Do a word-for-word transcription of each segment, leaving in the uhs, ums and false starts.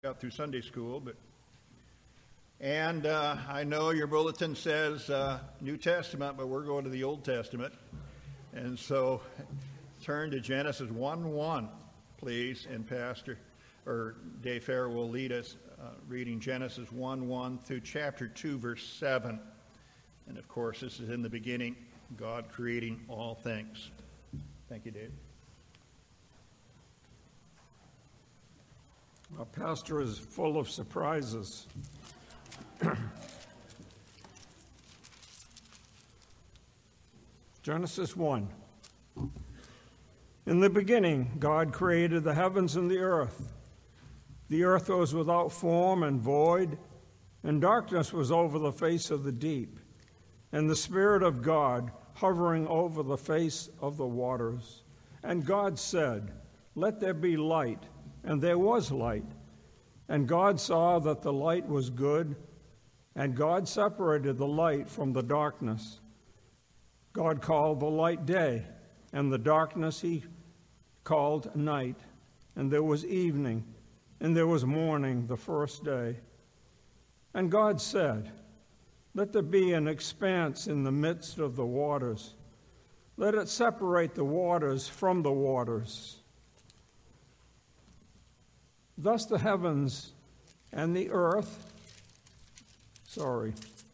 Out through Sunday school, but and uh, I know your bulletin says uh, New Testament, but we're going to the Old Testament, and so turn to Genesis one one, please, and Pastor or Dave Fair will lead us uh, reading Genesis one one through chapter two, verse seven, and of course this is in the beginning, God creating all things. Thank you, Dave. Our pastor is full of surprises. Genesis one. In the beginning, God created the heavens and the earth. The earth was without form and void, and darkness was over the face of the deep, and the Spirit of God hovering over the face of the waters. And God said, "Let there be light." And there was light. And God saw that the light was good, and God separated the light from the darkness. God called the light day, and the darkness he called night. And there was evening, and there was morning the first day. And God said, "Let there be an expanse in the midst of the waters. Let it separate the waters from the waters." Thus the heavens and the earth, sorry,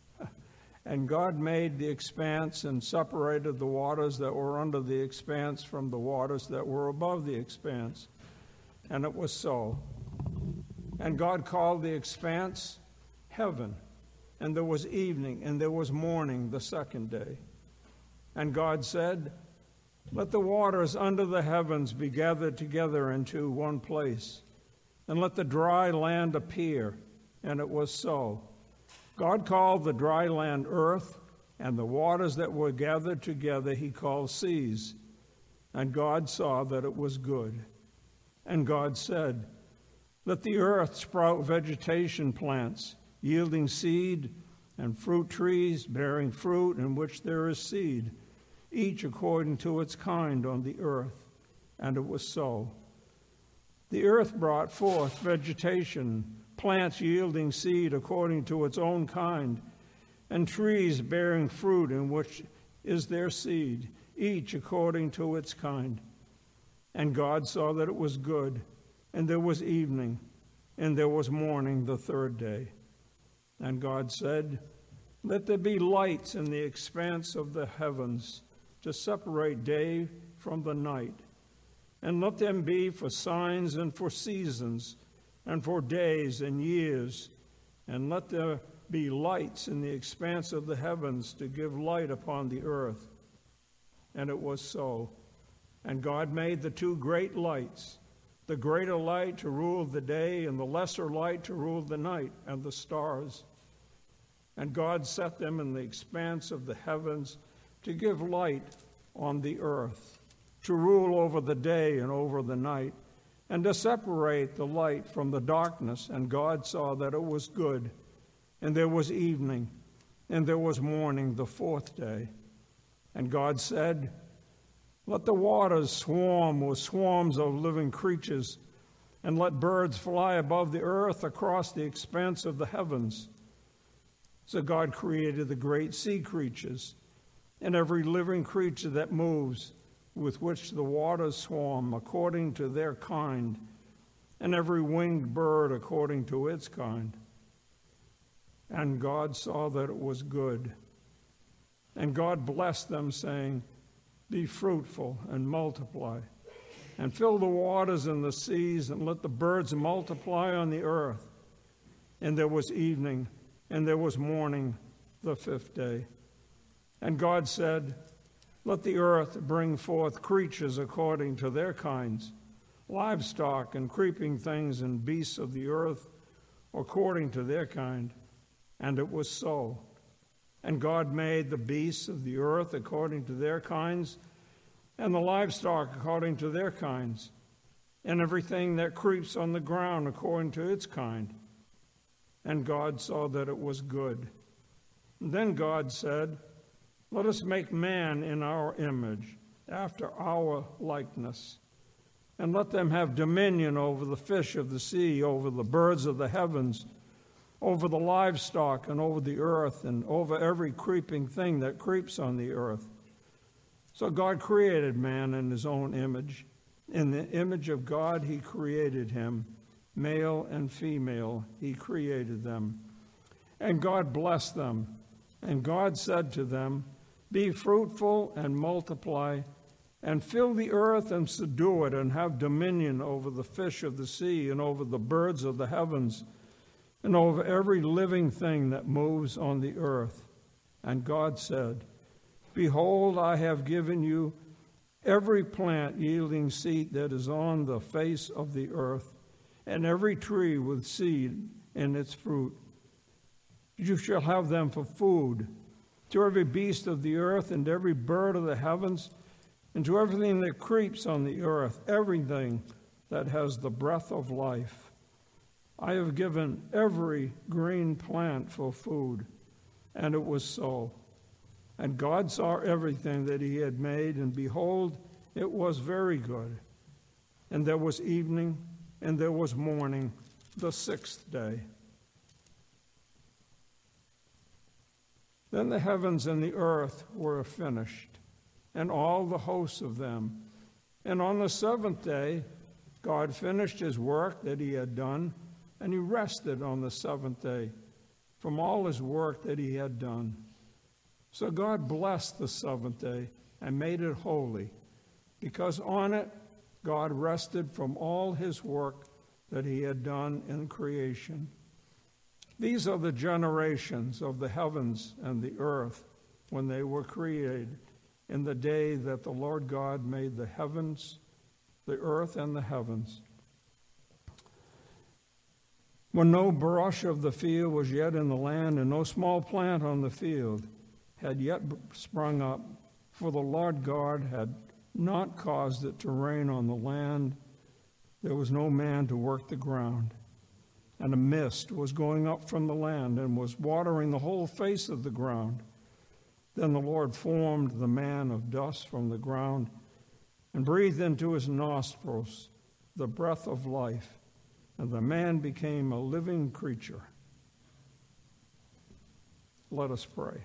and God made the expanse and separated the waters that were under the expanse from the waters that were above the expanse. And it was so. And God called the expanse heaven, and there was evening, and there was morning the second day. And God said, "Let the waters under the heavens be gathered together into one place, and let the dry land appear." And it was so. God called the dry land earth, and the waters that were gathered together he called seas. And God saw that it was good. And God said, "Let the earth sprout vegetation plants, yielding seed, and fruit trees bearing fruit in which there is seed, each according to its kind on the earth." And it was so. The earth brought forth vegetation, plants yielding seed according to its own kind, and trees bearing fruit in which is their seed, each according to its kind. And God saw that it was good, and there was evening, and there was morning the third day. And God said, "Let there be lights in the expanse of the heavens to separate day from the night. And let them be for signs and for seasons, and for days and years. And let there be lights in the expanse of the heavens to give light upon the earth." And it was so. And God made the two great lights, the greater light to rule the day, and the lesser light to rule the night, and the stars. And God set them in the expanse of the heavens to give light on the earth, to rule over the day and over the night, and to separate the light from the darkness. And God saw that it was good. And there was evening, and there was morning the fourth day. And God said, "Let the waters swarm with swarms of living creatures, and let birds fly above the earth across the expanse of the heavens." So God created the great sea creatures, and every living creature that moves, with which the waters swarm according to their kind, and every winged bird according to its kind. And God saw that it was good. And God blessed them, saying, "Be fruitful and multiply, and fill the waters and the seas, and let the birds multiply on the earth." And there was evening, and there was morning the fifth day. And God said, "Let the earth bring forth creatures according to their kinds, livestock and creeping things and beasts of the earth according to their kind." And it was so. And God made the beasts of the earth according to their kinds, and the livestock according to their kinds, and everything that creeps on the ground according to its kind. And God saw that it was good. And then God said, "Let us make man in our image, after our likeness, and let them have dominion over the fish of the sea, over the birds of the heavens, over the livestock, and over the earth, and over every creeping thing that creeps on the earth. So God created man in his own image. In the image of God he created him. Male and female he created them. And God blessed them. And God said to them, "Be fruitful and multiply, and fill the earth and subdue it, and have dominion over the fish of the sea, and over the birds of the heavens, and over every living thing that moves on the earth." And God said, "Behold, I have given you every plant yielding seed that is on the face of the earth, and every tree with seed in its fruit. You shall have them for food. To every beast of the earth and every bird of the heavens, and to everything that creeps on the earth, everything that has the breath of life. I have given every green plant for food." And it was so. And God saw everything that he had made, and behold, it was very good. And there was evening, and there was morning, the sixth day. Then the heavens and the earth were finished, and all the hosts of them. And on the seventh day, God finished his work that he had done, and he rested on the seventh day from all his work that he had done. So God blessed the seventh day and made it holy, because on it God rested from all his work that he had done in creation. These are the generations of the heavens and the earth when they were created, in the day that the Lord God made the heavens, the earth, and the heavens. When no brush of the field was yet in the land, and no small plant on the field had yet sprung up, for the Lord God had not caused it to rain on the land, there was no man to work the ground. And a mist was going up from the land and was watering the whole face of the ground. Then the Lord formed the man of dust from the ground and breathed into his nostrils the breath of life, and the man became a living creature. Let us pray.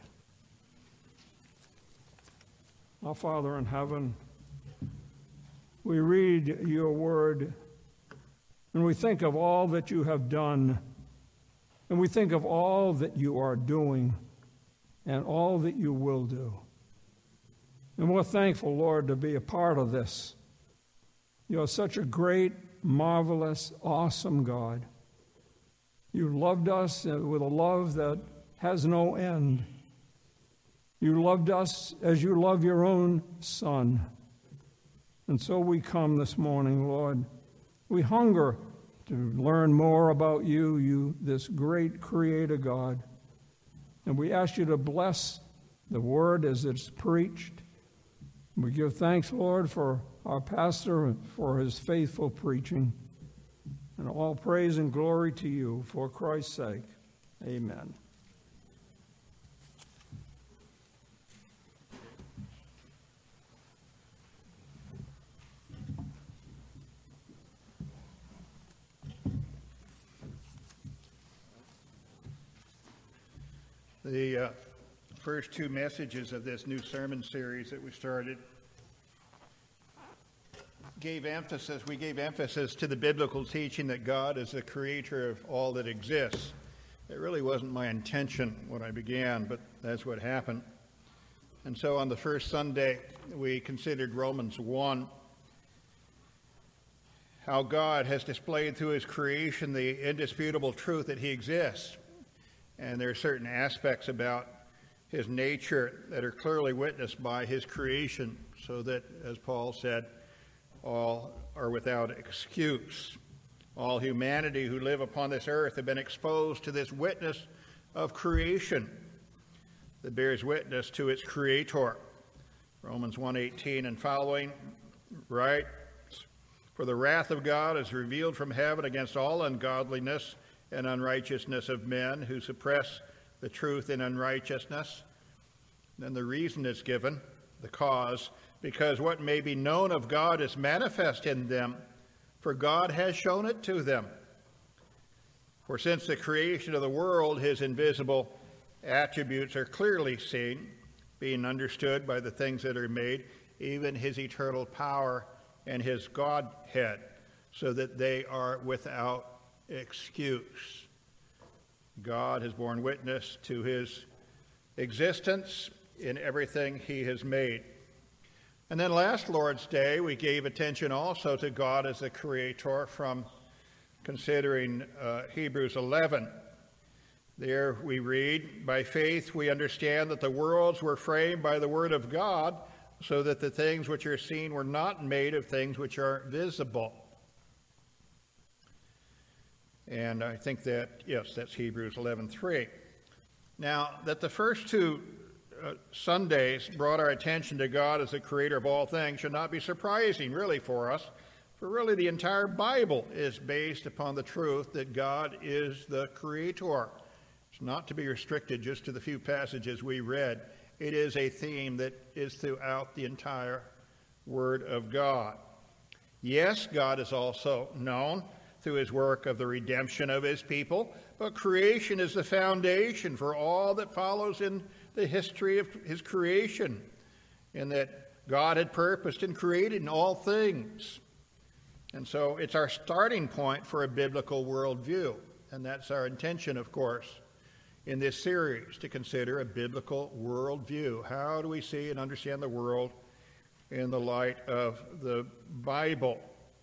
Our Father in heaven, we read your word, and we think of all that you have done, and we think of all that you are doing, and all that you will do. And we're thankful, Lord, to be a part of this. You are such a great, marvelous, awesome God. You loved us with a love that has no end. You loved us as you love your own Son. And so we come this morning, Lord. We hunger to learn more about you, you, this great Creator God. And we ask you to bless the word as it's preached. We give thanks, Lord, for our pastor and for his faithful preaching. And all praise and glory to you for Christ's sake. Amen. The uh, first two messages of this new sermon series that we started gave emphasis, we gave emphasis to the biblical teaching that God is the creator of all that exists. It really wasn't my intention when I began, but that's what happened. And so on the first Sunday, we considered Romans one, how God has displayed through his creation the indisputable truth that he exists. And there are certain aspects about his nature that are clearly witnessed by his creation, so that, as Paul said, all are without excuse. All humanity who live upon this earth have been exposed to this witness of creation that bears witness to its creator. Romans one eighteen and following writes, "For the wrath of God is revealed from heaven against all ungodliness and unrighteousness of men who suppress the truth in unrighteousness." Then the reason is given, the cause, because what may be known of God is manifest in them, for God has shown it to them. For since the creation of the world, his invisible attributes are clearly seen, being understood by the things that are made, even his eternal power and his Godhead, so that they are without excuse. God has borne witness to his existence in everything he has made. And then last Lord's Day, we gave attention also to God as the creator from considering uh, Hebrews eleven. There we read, by faith we understand that the worlds were framed by the word of God, so that the things which are seen were not made of things which are visible. And I think that, yes, that's Hebrews eleven three. Now, that the first two uh, Sundays brought our attention to God as the creator of all things should not be surprising, really, for us. For really, the entire Bible is based upon the truth that God is the creator. It's not to be restricted just to the few passages we read. It is a theme that is throughout the entire Word of God. Yes, God is also known through his work of the redemption of his people, but creation is the foundation for all that follows in the history of his creation, in that God had purposed and created in all things. And so it's our starting point for a biblical worldview, and that's our intention, of course, in this series, to consider a biblical worldview. How do we see and understand the world in the light of the Bible?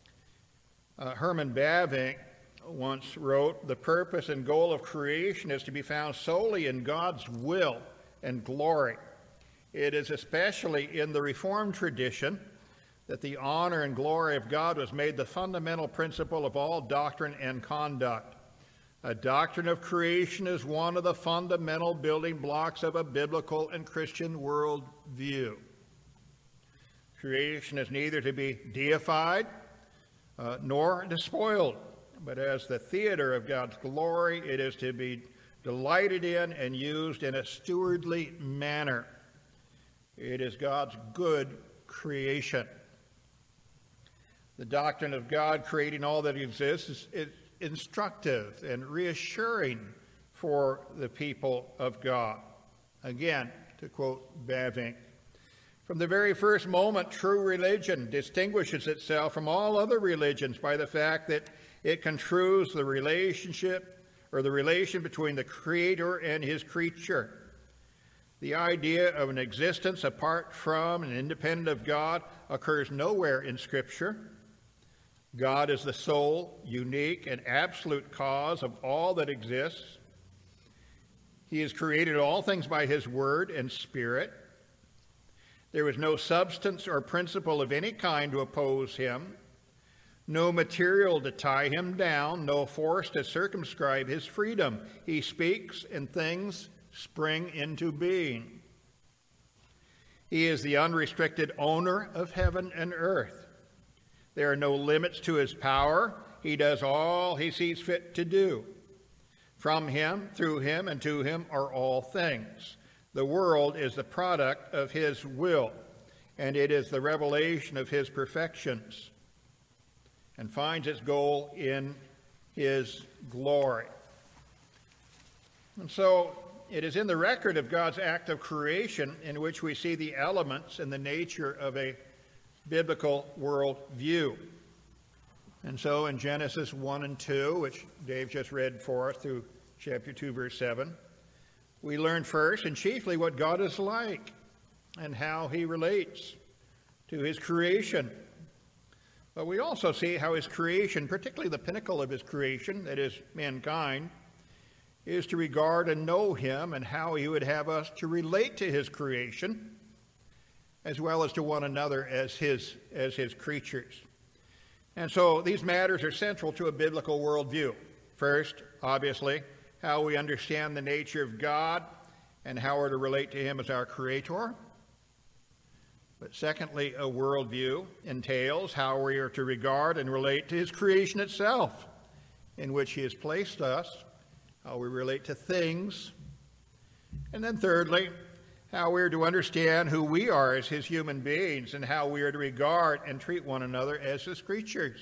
Uh, Herman Bavinck once wrote, the purpose and goal of creation is to be found solely in God's will and glory. It is especially in the Reformed tradition that the honor and glory of God was made the fundamental principle of all doctrine and conduct. A doctrine of creation is one of the fundamental building blocks of a biblical and Christian worldview. Creation is neither to be deified uh, nor despoiled, but as the theater of God's glory, it is to be delighted in and used in a stewardly manner. It is God's good creation. The doctrine of God creating all that exists is, is instructive and reassuring for the people of God. Again, to quote Bavinck, from the very first moment, true religion distinguishes itself from all other religions by the fact that it construes the relationship or the relation between the Creator and his creature. The idea of an existence apart from and independent of God occurs nowhere in Scripture. God is the sole, unique, and absolute cause of all that exists. He has created all things by his word and spirit. There is no substance or principle of any kind to oppose him, no material to tie him down, no force to circumscribe his freedom. He speaks and things spring into being. He is the unrestricted owner of heaven and earth. There are no limits to his power. He does all he sees fit to do. From him, through him, and to him are all things. The world is the product of his will, and it is the revelation of his perfections, and finds its goal in his glory. And so it is in the record of God's act of creation in which we see the elements and the nature of a biblical world view. And so in Genesis one and two, which Dave just read for us through chapter two, verse seven, we learn first and chiefly what God is like and how he relates to his creation. But we also see how his creation, particularly the pinnacle of his creation, that is mankind, is to regard and know him, and how he would have us to relate to his creation as well as to one another as his, as his creatures. And so these matters are central to a biblical worldview. First, obviously, how we understand the nature of God and how we're to relate to him as our creator. But secondly, a worldview entails how we are to regard and relate to his creation itself, in which he has placed us, how we relate to things. And then thirdly, how we are to understand who we are as his human beings, and how we are to regard and treat one another as his creatures.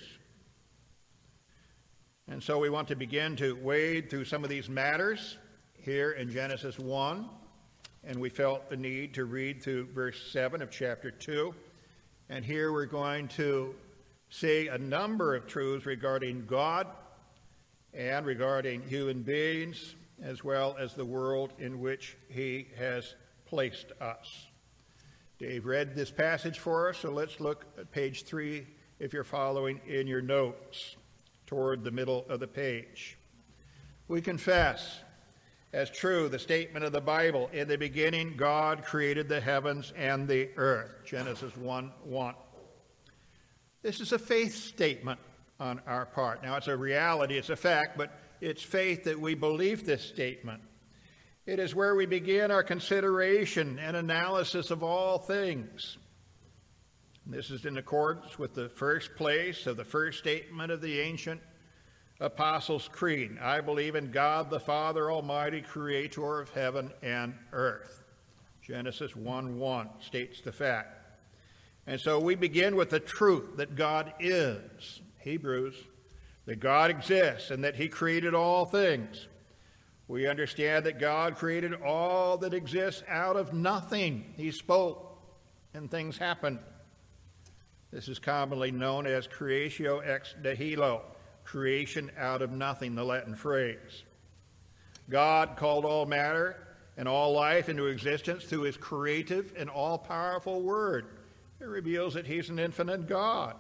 And so we want to begin to wade through some of these matters here in Genesis one, and we felt the need to read through verse seven of chapter two. And here we're going to see a number of truths regarding God and regarding human beings, as well as the world in which he has placed us. Dave read this passage for us, so let's look at page three if you're following in your notes, toward the middle of the page. We confess as true the statement of the Bible, in the beginning God created the heavens and the earth, Genesis one one. This is a faith statement on our part. Now, it's a reality, it's a fact, but it's faith that we believe this statement. It is where we begin our consideration and analysis of all things. This is in accordance with the first place of the first statement of the ancient Apostles' Creed. I believe in God the Father Almighty, creator of heaven and earth. Genesis one one states the fact. And so we begin with the truth that God is. Hebrews, that God exists and that he created all things. We understand that God created all that exists out of nothing. He spoke and things happened. This is commonly known as creatio ex nihilo, creation out of nothing, the Latin phrase. God called all matter and all life into existence through his creative and all-powerful word. It reveals that he's an infinite God.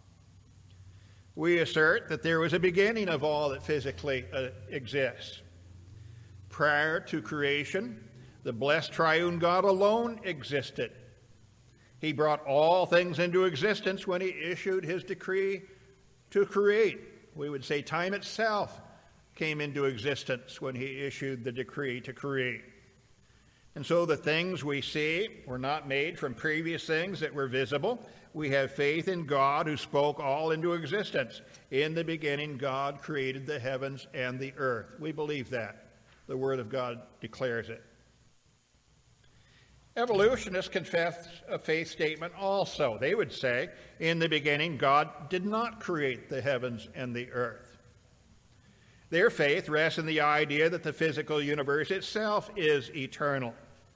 We assert that there was a beginning of all that physically uh, exists. Prior to creation, the blessed triune God alone existed. He brought all things into existence when he issued his decree to create. We would say time itself came into existence when he issued the decree to create. And so the things we see were not made from previous things that were visible. We have faith in God who spoke all into existence. In the beginning, God created the heavens and the earth. We believe that. The Word of God declares it. Evolutionists confess a faith statement also. They would say, in the beginning, God did not create the heavens and the earth. Their faith rests in the idea that the physical universe itself is eternal.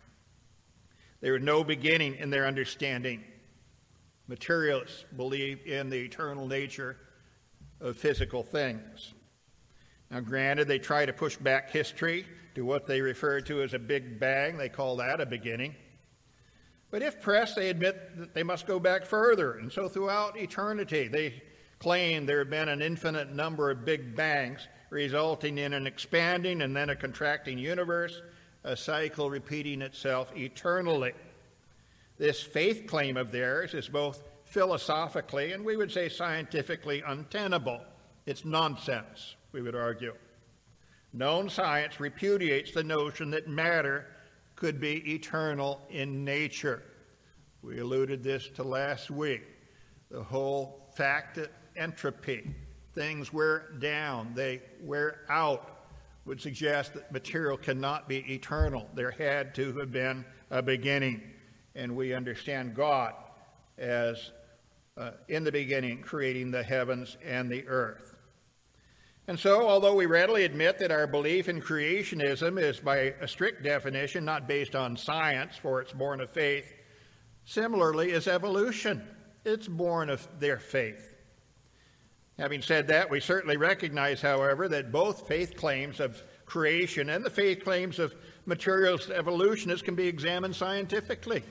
There is no beginning in their understanding. Materialists believe in the eternal nature of physical things. Now, granted, they try to push back history to what they refer to as a Big Bang. They call that a beginning. But if pressed, they admit that they must go back further. And so throughout eternity, they claim there have been an infinite number of Big Bangs, resulting in an expanding and then a contracting universe, a cycle repeating itself eternally. This faith claim of theirs is both philosophically and we would say scientifically untenable. It's nonsense, we would argue. Known science repudiates the notion that matter could be eternal in nature. We alluded this to last week. The whole fact that entropy, things wear down, they wear out, would suggest that material cannot be eternal. There had to have been a beginning. And we understand God as uh, in the beginning creating the heavens and the earth. And so, although we readily admit that our belief in creationism is by a strict definition not based on science, for it's born of faith, similarly is evolution. It's born of their faith. Having said that, we certainly recognize, however, that both faith claims of creation and the faith claims of materialist evolutionists can be examined scientifically.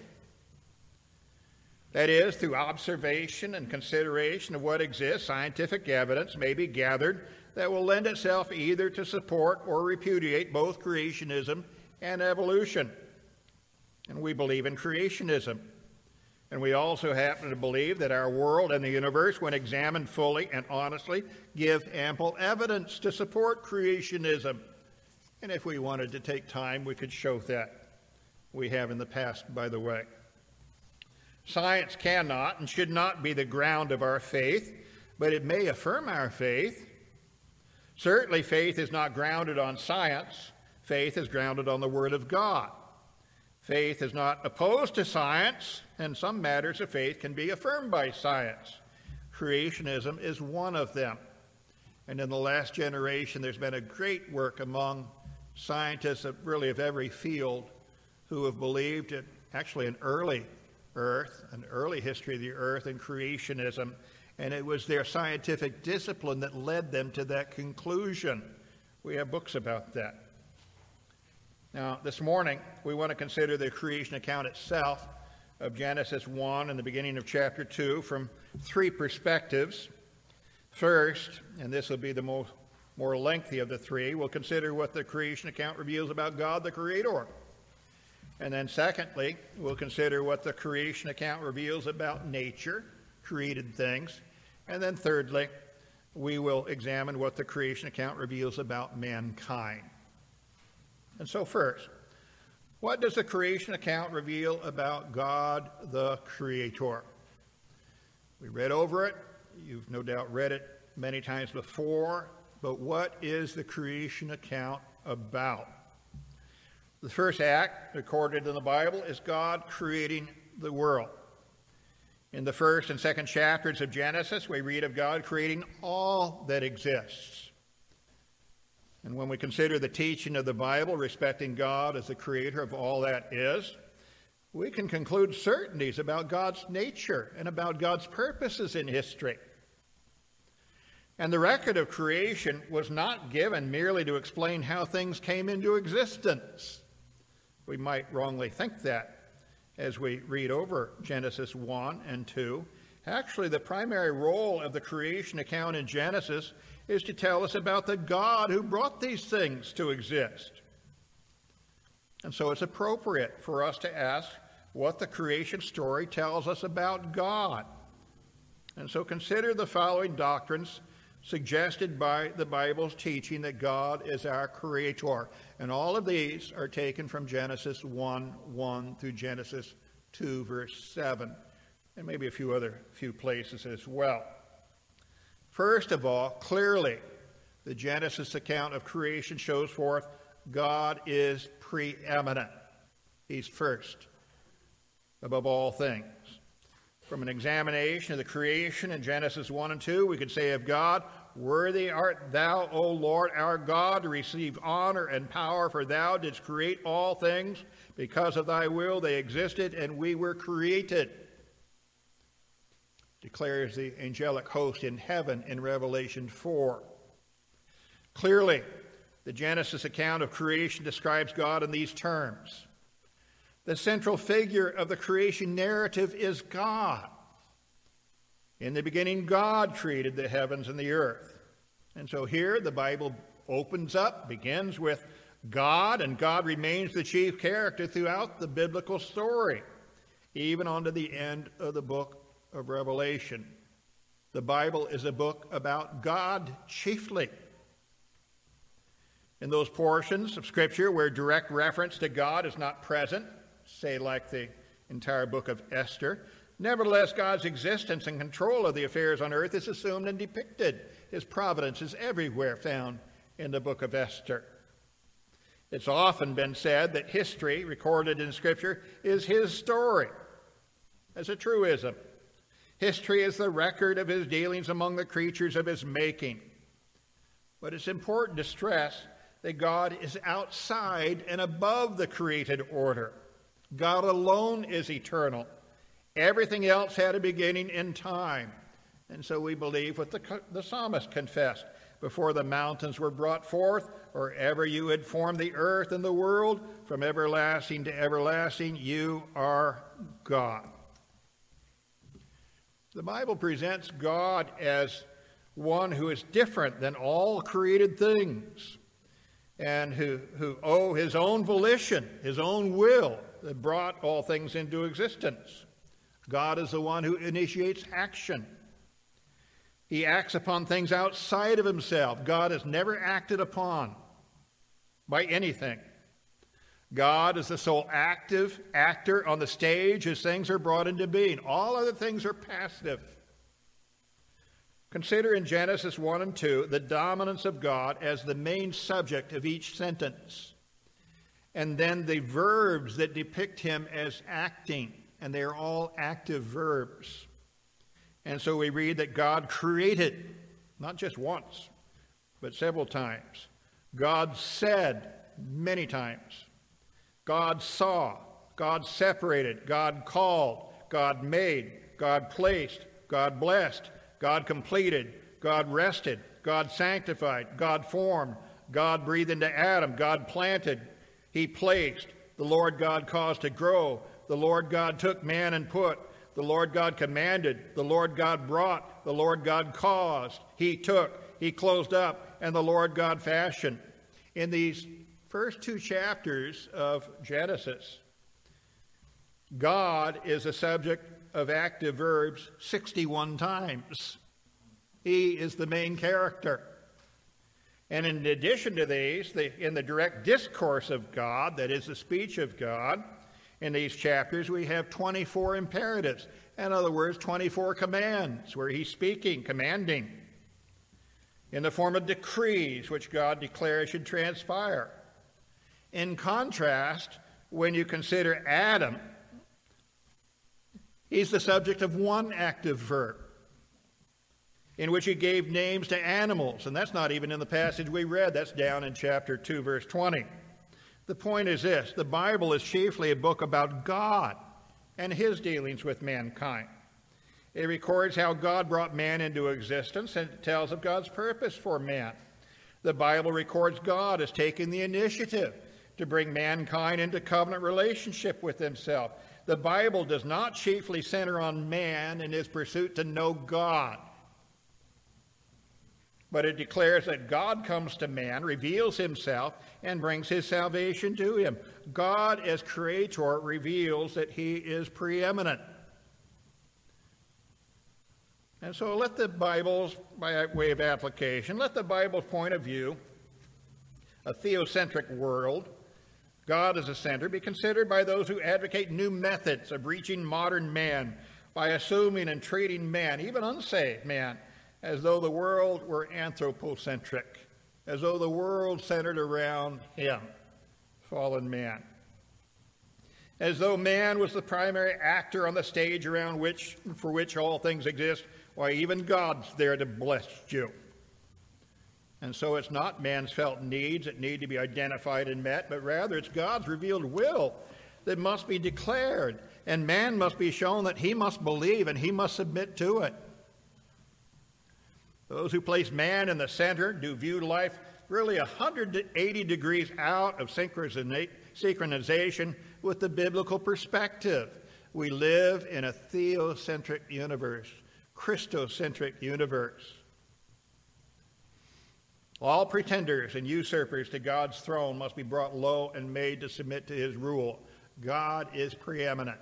That is, through observation and consideration of what exists, scientific evidence may be gathered that will lend itself either to support or repudiate both creationism and evolution. And we believe in creationism. And we also happen to believe that our world and the universe, when examined fully and honestly, give ample evidence to support creationism. And if we wanted to take time, we could show that. We have in the past, by the way. Science cannot and should not be the ground of our faith, but it may affirm our faith. Certainly, faith is not grounded on science. Faith is grounded on the Word of God. Faith is not opposed to science, and some matters of faith can be affirmed by science. Creationism is one of them. And in the last generation, there's been a great work among scientists of really of every field who have believed in actually an early earth, an early history of the earth and creationism, and it was their scientific discipline that led them to that conclusion. We have books about that. Now, this morning, we want to consider the creation account itself of Genesis one and the beginning of chapter two from three perspectives. First, and this will be the most, more lengthy of the three, we'll consider what the creation account reveals about God the Creator. And then secondly, we'll consider what the creation account reveals about nature, created things. And then thirdly, we will examine what the creation account reveals about mankind. And so first, what does the creation account reveal about God the Creator? We read over it. You've no doubt read it many times before. But what is the creation account about? The first act recorded in the Bible is God creating the world. In the first and second chapters of Genesis, we read of God creating all that exists. And when we consider the teaching of the Bible respecting God as the creator of all that is, we can conclude certainties about God's nature and about God's purposes in history. And the record of creation was not given merely to explain how things came into existence. We might wrongly think that as we read over Genesis one and two. Actually, the primary role of the creation account in Genesis is to tell us about the God who brought these things to exist. And so it's appropriate for us to ask what the creation story tells us about God. And so consider the following doctrines suggested by the Bible's teaching that God is our creator. And all of these are taken from Genesis one, one through Genesis two, verse seven, and maybe a few other few places as well. First of all, clearly, the Genesis account of creation shows forth God is preeminent. He's first above all things. From an examination of the creation in Genesis one and two, we could say of God, "Worthy art thou, O Lord our God, to receive honor and power, for thou didst create all things. Because of thy will they existed, and we were created," declares the angelic host in heaven in Revelation four. Clearly, the Genesis account of creation describes God in these terms. The central figure of the creation narrative is God. In the beginning, God created the heavens and the earth. And so here the Bible opens up, begins with God, and God remains the chief character throughout the biblical story, even onto the end of the book of Revelation. The Bible is a book about God chiefly. In those portions of Scripture where direct reference to God is not present, say like the entire book of Esther, nevertheless God's existence and control of the affairs on earth is assumed and depicted. His providence is everywhere found in the book of Esther. It's often been said that history recorded in Scripture is his story, as a truism. History is the record of his dealings among the creatures of his making. But it's important to stress that God is outside and above the created order. God alone is eternal. Everything else had a beginning in time. And so we believe what the, the psalmist confessed. Before the mountains were brought forth, or ever you had formed the earth and the world, from everlasting to everlasting, you are God. The Bible presents God as one who is different than all created things, and who, who owe his own volition, his own will, that brought all things into existence. God is the one who initiates action. He acts upon things outside of himself. God is never acted upon by anything. God is the sole active actor on the stage as things are brought into being. All other things are passive. Consider in Genesis one and two the dominance of God as the main subject of each sentence. and then the verbs that depict him as acting, and they are all active verbs. And so we read that God created, not just once, but several times. God said many times. God saw. God separated. God called. God made. God placed. God blessed. God completed. God rested. God sanctified. God formed. God breathed into Adam. God planted. He placed. The Lord God caused to grow. The Lord God took man and put. The Lord God commanded. The Lord God brought. The Lord God caused. He took. He closed up. And the Lord God fashioned. In these first two chapters of Genesis, God is the subject of active verbs sixty-one times. He is the main character. And in addition to these, the, in the direct discourse of God, that is the speech of God, in these chapters we have twenty-four imperatives. In other words, twenty-four commands where he's speaking, commanding, in the form of decrees which God declares should transpire. In contrast, when you consider Adam, he's the subject of one active verb in which he gave names to animals, and that's not even in the passage we read. That's down in chapter two, verse twenty. The point is this: the Bible is chiefly a book about God and his dealings with mankind. It records how God brought man into existence, and it tells of God's purpose for man. The Bible records God as taking the initiative to bring mankind into covenant relationship with himself. The Bible does not chiefly center on man in his pursuit to know God, but it declares that God comes to man, reveals himself, and brings his salvation to him. God as creator reveals that he is preeminent. And so let the Bible's, by way of application, let the Bible's point of view, a theocentric world, God as a center, be considered by those who advocate new methods of reaching modern man by assuming and treating man, even unsaved man, as though the world were anthropocentric, as though the world centered around him, fallen man, as though man was the primary actor on the stage around which, for which all things exist. Why, even God's there to bless you. And so it's not man's felt needs that need to be identified and met, but rather it's God's revealed will that must be declared, and man must be shown that he must believe and he must submit to it. Those who place man in the center do view life really one hundred eighty degrees out of synchronization with the biblical perspective. We live in a theocentric universe, Christocentric universe. All pretenders and usurpers to God's throne must be brought low and made to submit to his rule. God is preeminent.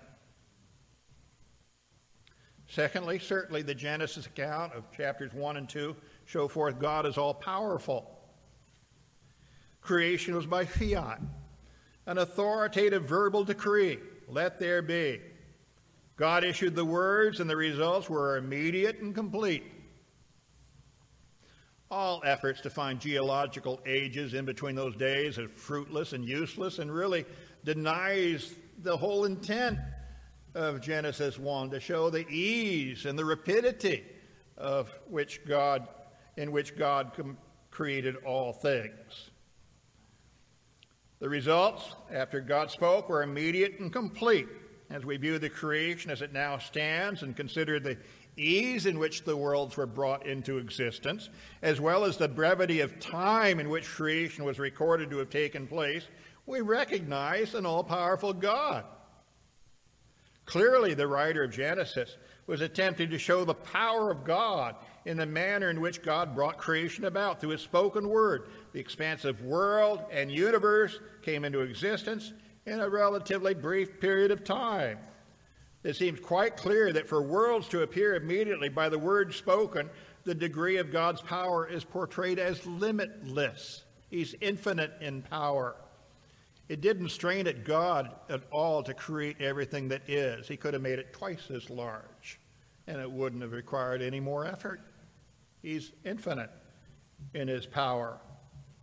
Secondly, certainly the Genesis account of chapters one and two show forth God is all-powerful. Creation was by fiat, an authoritative verbal decree, let there be. God issued the words, and the results were immediate and complete. All efforts to find geological ages in between those days are fruitless and useless, and really denies the whole intent of Genesis one, to show the ease and the rapidity of which God, in which God com- created all things. The results, after God spoke, were immediate and complete. As we view the creation as it now stands and consider the ease in which the worlds were brought into existence, as well as the brevity of time in which creation was recorded to have taken place, we recognize an all-powerful God. Clearly, the writer of Genesis was attempting to show the power of God in the manner in which God brought creation about through his spoken word. The expansive world and universe came into existence in a relatively brief period of time. It seems quite clear that for worlds to appear immediately by the word spoken, the degree of God's power is portrayed as limitless. He's infinite in power. It didn't strain at God at all to create everything that is. He could have made it twice as large, and it wouldn't have required any more effort. He's infinite in his power.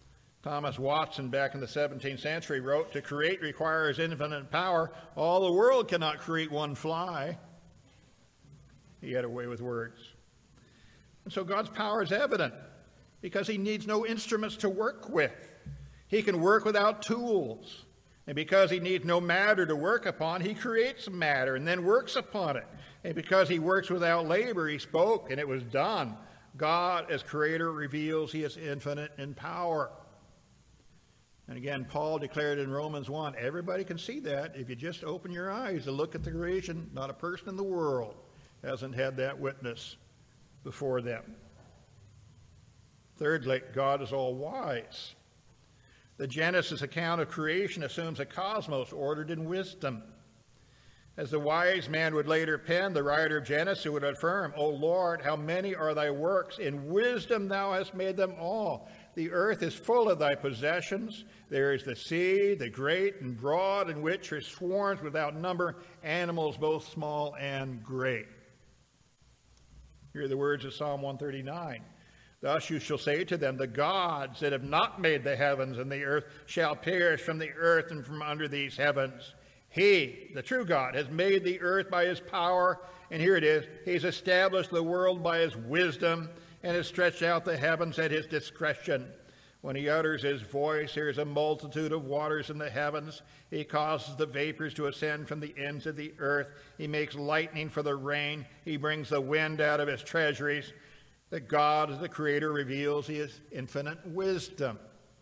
Thomas Watson, back in the seventeenth century, wrote, "To create requires infinite power. All the world cannot create one fly." He had a way with words. And so God's power is evident because he needs no instruments to work with. He can work without tools. And because he needs no matter to work upon, he creates matter and then works upon it. And because he works without labor, he spoke and it was done. God, as creator, reveals he is infinite in power. And again, Paul declared in Romans one, everybody can see that if you just open your eyes to look at the creation. Not a person in the world hasn't had that witness before them. Thirdly, God is all wise. The Genesis account of creation assumes a cosmos ordered in wisdom. As the wise man would later pen, the writer of Genesis would affirm, "O Lord, how many are thy works! In wisdom thou hast made them all. The earth is full of thy possessions. There is the sea, the great and broad, in which are swarms without number, animals both small and great." Here are the words of Psalm one thirty-nine. "Thus you shall say to them, the gods that have not made the heavens and the earth shall perish from the earth and from under these heavens. He, the true God, has made the earth by his power," and here it is, "he's established the world by his wisdom and has stretched out the heavens at his discretion. When he utters his voice, there is a multitude of waters in the heavens. He causes the vapors to ascend from the ends of the earth. He makes lightning for the rain. He brings the wind out of his treasuries. That God, as the creator, reveals he is infinite wisdom."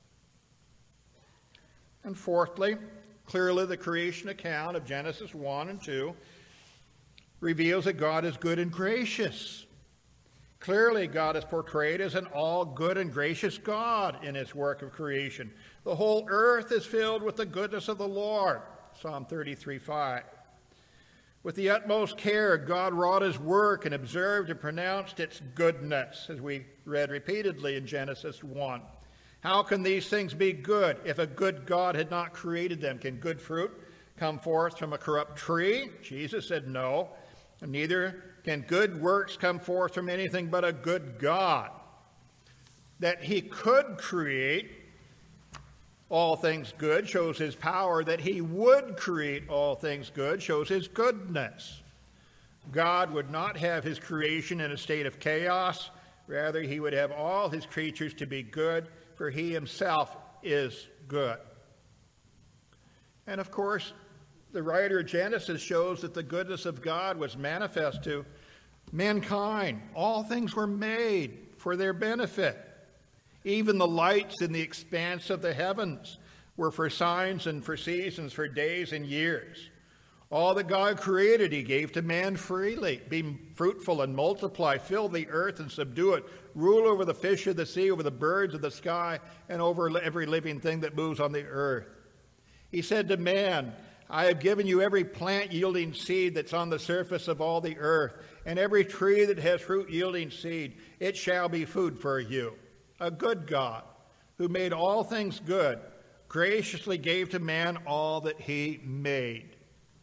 And fourthly, clearly the creation account of Genesis one and two reveals that God is good and gracious. Clearly, God is portrayed as an all good and gracious God in his work of creation. The whole earth is filled with the goodness of the Lord, Psalm thirty-three five. With the utmost care, God wrought his work and observed and pronounced its goodness, as we read repeatedly in Genesis one. How can these things be good if a good God had not created them? Can good fruit come forth from a corrupt tree? Jesus said no. And neither can good works come forth from anything but a good God. That he could create all things good shows his power. That he would create all things good shows his goodness. God would not have his creation in a state of chaos. Rather, he would have all his creatures to be good, for he himself is good. And of course, the writer of Genesis shows that the goodness of God was manifest to mankind. All things were made for their benefit. Even the lights in the expanse of the heavens were for signs and for seasons, for days and years. All that God created he gave to man freely. Be fruitful and multiply, fill the earth and subdue it, rule over the fish of the sea, over the birds of the sky, and over every living thing that moves on the earth. He said to man, "I have given you every plant yielding seed that's on the surface of all the earth, and every tree that has fruit yielding seed. It shall be food for you." A good God, who made all things good, graciously gave to man all that he made.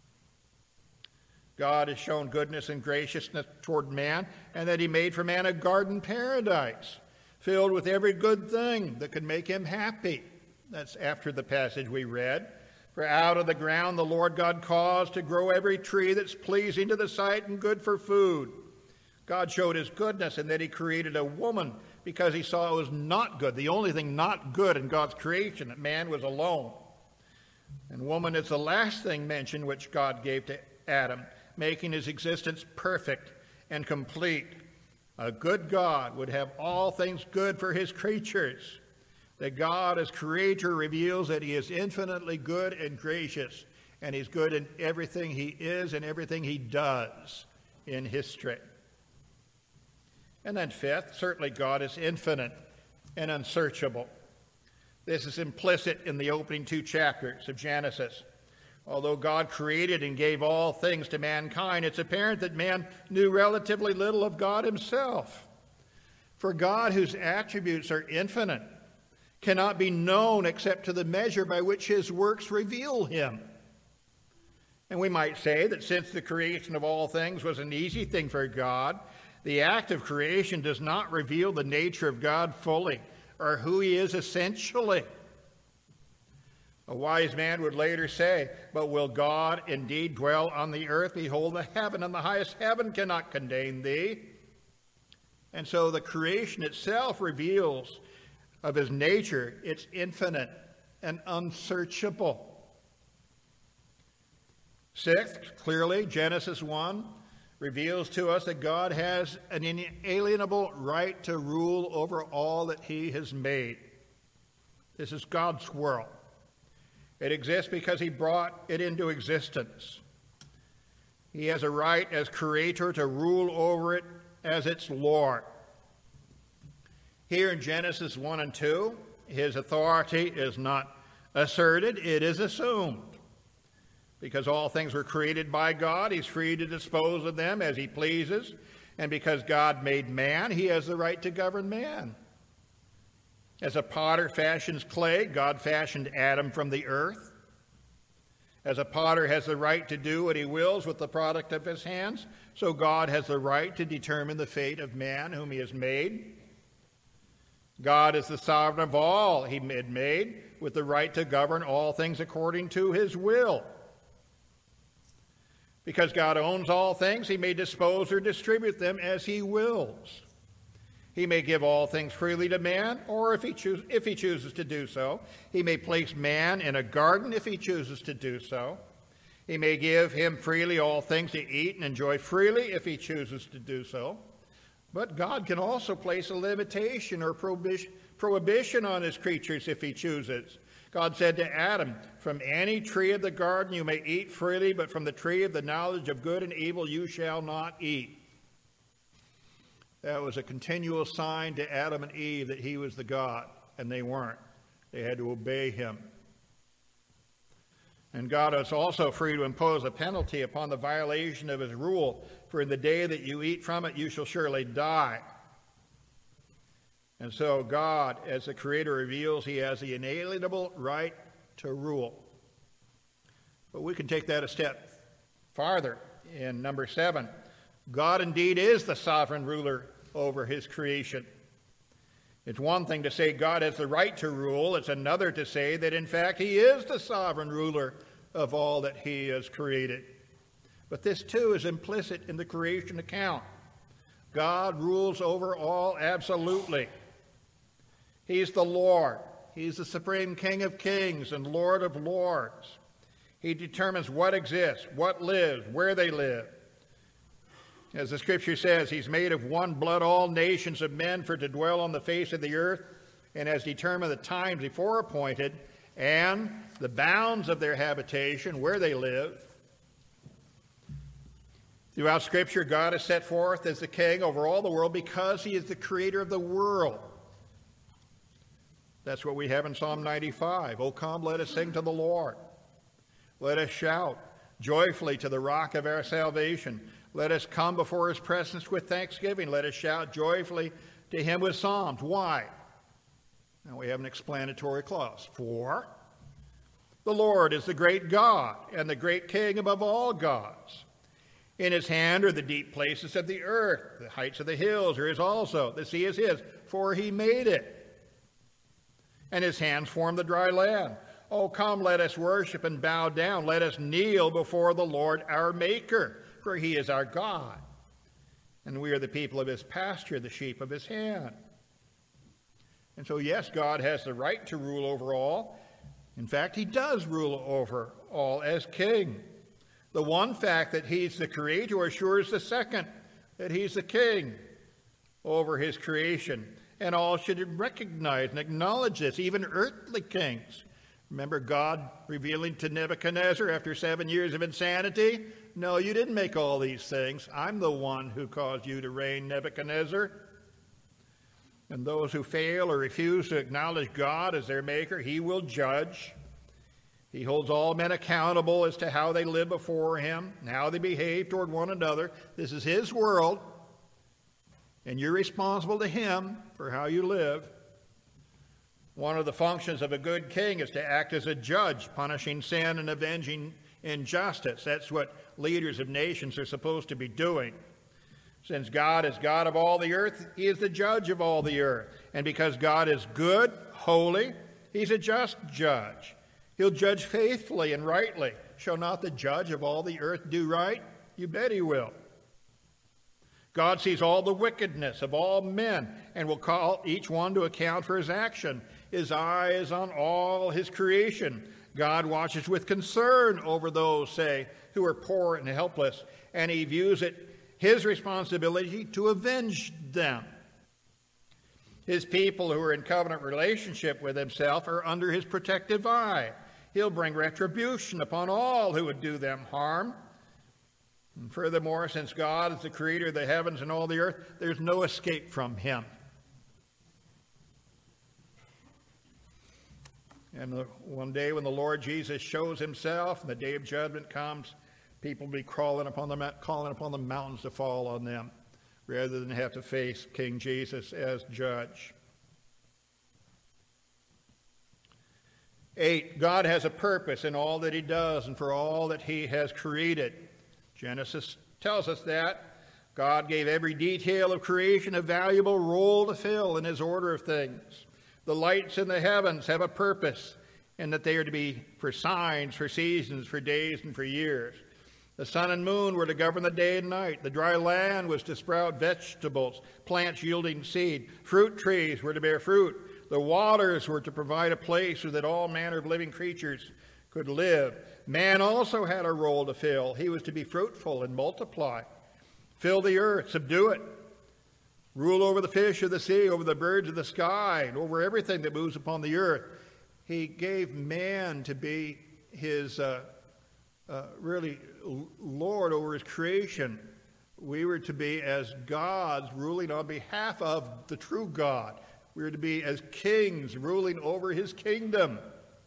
God has shown goodness and graciousness toward man, and that he made for man a garden paradise, filled with every good thing that could make him happy. That's after the passage we read. "For out of the ground the Lord God caused to grow every tree that's pleasing to the sight and good for food." God showed his goodness in that he created a woman because he saw it was not good, the only thing not good in God's creation, that man was alone. And woman is the last thing mentioned which God gave to Adam, making his existence perfect and complete. A good God would have all things good for his creatures. That God as creator reveals that he is infinitely good and gracious, and he's good in everything he is and everything he does in history. And then fifth, certainly God is infinite and unsearchable. This is implicit in the opening two chapters of Genesis. Although God created and gave all things to mankind, it's apparent that man knew relatively little of God himself. For God, whose attributes are infinite, cannot be known except to the measure by which his works reveal him. And we might say that since the creation of all things was an easy thing for God, the act of creation does not reveal the nature of God fully. or who he is essentially. A wise man would later say, but will God indeed dwell on the earth? Behold, the heaven and the highest heaven cannot contain thee. And so the creation itself reveals of his nature, it's infinite and unsearchable. Sixth, clearly, Genesis one reveals to us that God has an inalienable right to rule over all that he has made. This is God's world. It exists because he brought it into existence. He has a right as creator to rule over it as its Lord. Here in Genesis one and two, his authority is not asserted, it is assumed. Because all things were created by God, he's free to dispose of them as he pleases. And because God made man, he has the right to govern man. As a potter fashions clay, God fashioned Adam from the earth. As a potter has the right to do what he wills with the product of his hands, so God has the right to determine the fate of man whom he has made. God is the sovereign of all he had made, with the right to govern all things according to his will. Because God owns all things, he may dispose or distribute them as he wills. He may give all things freely to man, or if he, choose, if he chooses to do so, he may place man in a garden if he chooses to do so. He may give him freely all things to eat and enjoy freely if he chooses to do so. But God can also place a limitation or prohibition on his creatures if he chooses. God said to Adam, from any tree of the garden you may eat freely, but from the tree of the knowledge of good and evil you shall not eat. That was a continual sign to Adam and Eve that he was the God, and they weren't. They had to obey him. And God is also free to impose a penalty upon the violation of his rule, for in the day that you eat from it you shall surely die. And so God, as the Creator, reveals he has the inalienable right to rule. But we can take that a step farther in number seven. God indeed is the sovereign ruler over his creation. It's one thing to say God has the right to rule. It's another to say that in fact he is the sovereign ruler of all that he has created. But this too is implicit in the creation account. God rules over all absolutely. He's the Lord. He's the supreme King of kings and Lord of lords. He determines what exists, what lives, where they live. As the scripture says, he's made of one blood all nations of men for to dwell on the face of the earth, and has determined the times before appointed and the bounds of their habitation, where they live. Throughout scripture, God is set forth as the king over all the world because he is the creator of the world. That's what we have in Psalm ninety-five. O come, let us sing to the Lord. Let us shout joyfully to the rock of our salvation. Let us come before his presence with thanksgiving. Let us shout joyfully to him with psalms. Why? Now we have an explanatory clause. For the Lord is the great God and the great King above all gods. In his hand are the deep places of the earth. The heights of the hills are his also. The sea is his, for he made it. And his hands formed the dry land. Oh, come, let us worship and bow down. Let us kneel before the Lord our Maker, for he is our God. And we are the people of his pasture, the sheep of his hand. And so, yes, God has the right to rule over all. In fact, he does rule over all as king. The one fact that he's the creator assures the second, that he's the king over his creation. And all should recognize and acknowledge this, even earthly kings. Remember God revealing to Nebuchadnezzar after seven years of insanity, no, you didn't make all these things. I'm the one who caused you to reign, Nebuchadnezzar. And those who fail or refuse to acknowledge God as their maker, he will judge. He holds all men accountable as to how they live before him and how they behave toward one another. This is his world, and you're responsible to him for how you live. One of the functions of a good king is to act as a judge, punishing sin and avenging injustice. That's what leaders of nations are supposed to be doing. Since God is God of all the earth, he is the judge of all the earth. And because God is good, holy, he's a just judge. He'll judge faithfully and rightly. Shall not the judge of all the earth do right? You bet he will. God sees all the wickedness of all men and will call each one to account for his action. His eye is on all his creation. God watches with concern over those, say, who are poor and helpless, and he views it his responsibility to avenge them. His people who are in covenant relationship with himself are under his protective eye. He'll bring retribution upon all who would do them harm. And furthermore, since God is the creator of the heavens and all the earth, there's no escape from him. And the, one day when the Lord Jesus shows himself and the day of judgment comes, people will be crawling upon the, calling upon the mountains to fall on them rather than have to face King Jesus as judge. Eight, God has a purpose in all that he does and for all that he has created. Genesis tells us that. God gave every detail of creation a valuable role to fill in his order of things. The lights in the heavens have a purpose in that they are to be for signs, for seasons, for days, and for years. The sun and moon were to govern the day and night. The dry land was to sprout vegetables, plants yielding seed. Fruit trees were to bear fruit. The waters were to provide a place so that all manner of living creatures could live. Man also had a role to fill. He was to be fruitful and multiply. Fill the earth, subdue it. Rule over the fish of the sea, over the birds of the sky, and over everything that moves upon the earth. He gave man to be his uh, uh, really Lord over his creation. We were to be as gods ruling on behalf of the true God. We were to be as kings ruling over his kingdom.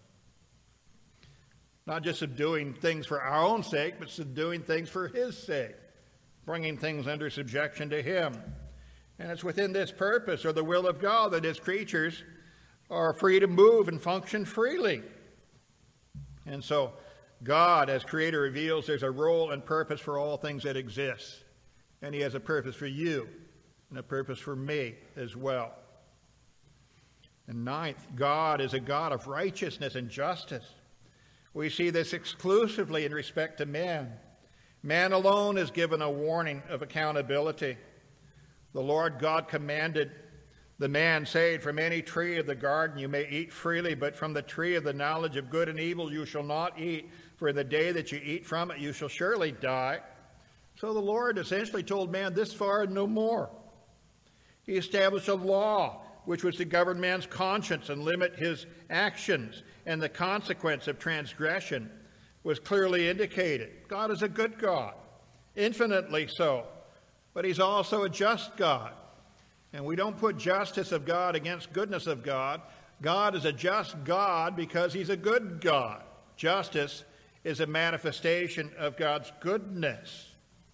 Not just subduing things for our own sake, but subduing things for his sake, bringing things under subjection to him. And it's within this purpose or the will of God that his creatures are free to move and function freely. And so God, as creator, reveals there's a role and purpose for all things that exist. And he has a purpose for you and a purpose for me as well. And ninth, God is a God of righteousness and justice. We see this exclusively in respect to man. Man alone is given a warning of accountability. The Lord God commanded the man, saying, "From any tree of the garden you may eat freely, but from the tree of the knowledge of good and evil you shall not eat, for in the day that you eat from it you shall surely die." So the Lord essentially told man this far and no more. He established a law which was to govern man's conscience and limit his actions, and the consequence of transgression was clearly indicated. God is a good God, infinitely so, but he's also a just God. And we don't put justice of God against goodness of God. God is a just God because he's a good God. Justice is a manifestation of God's goodness.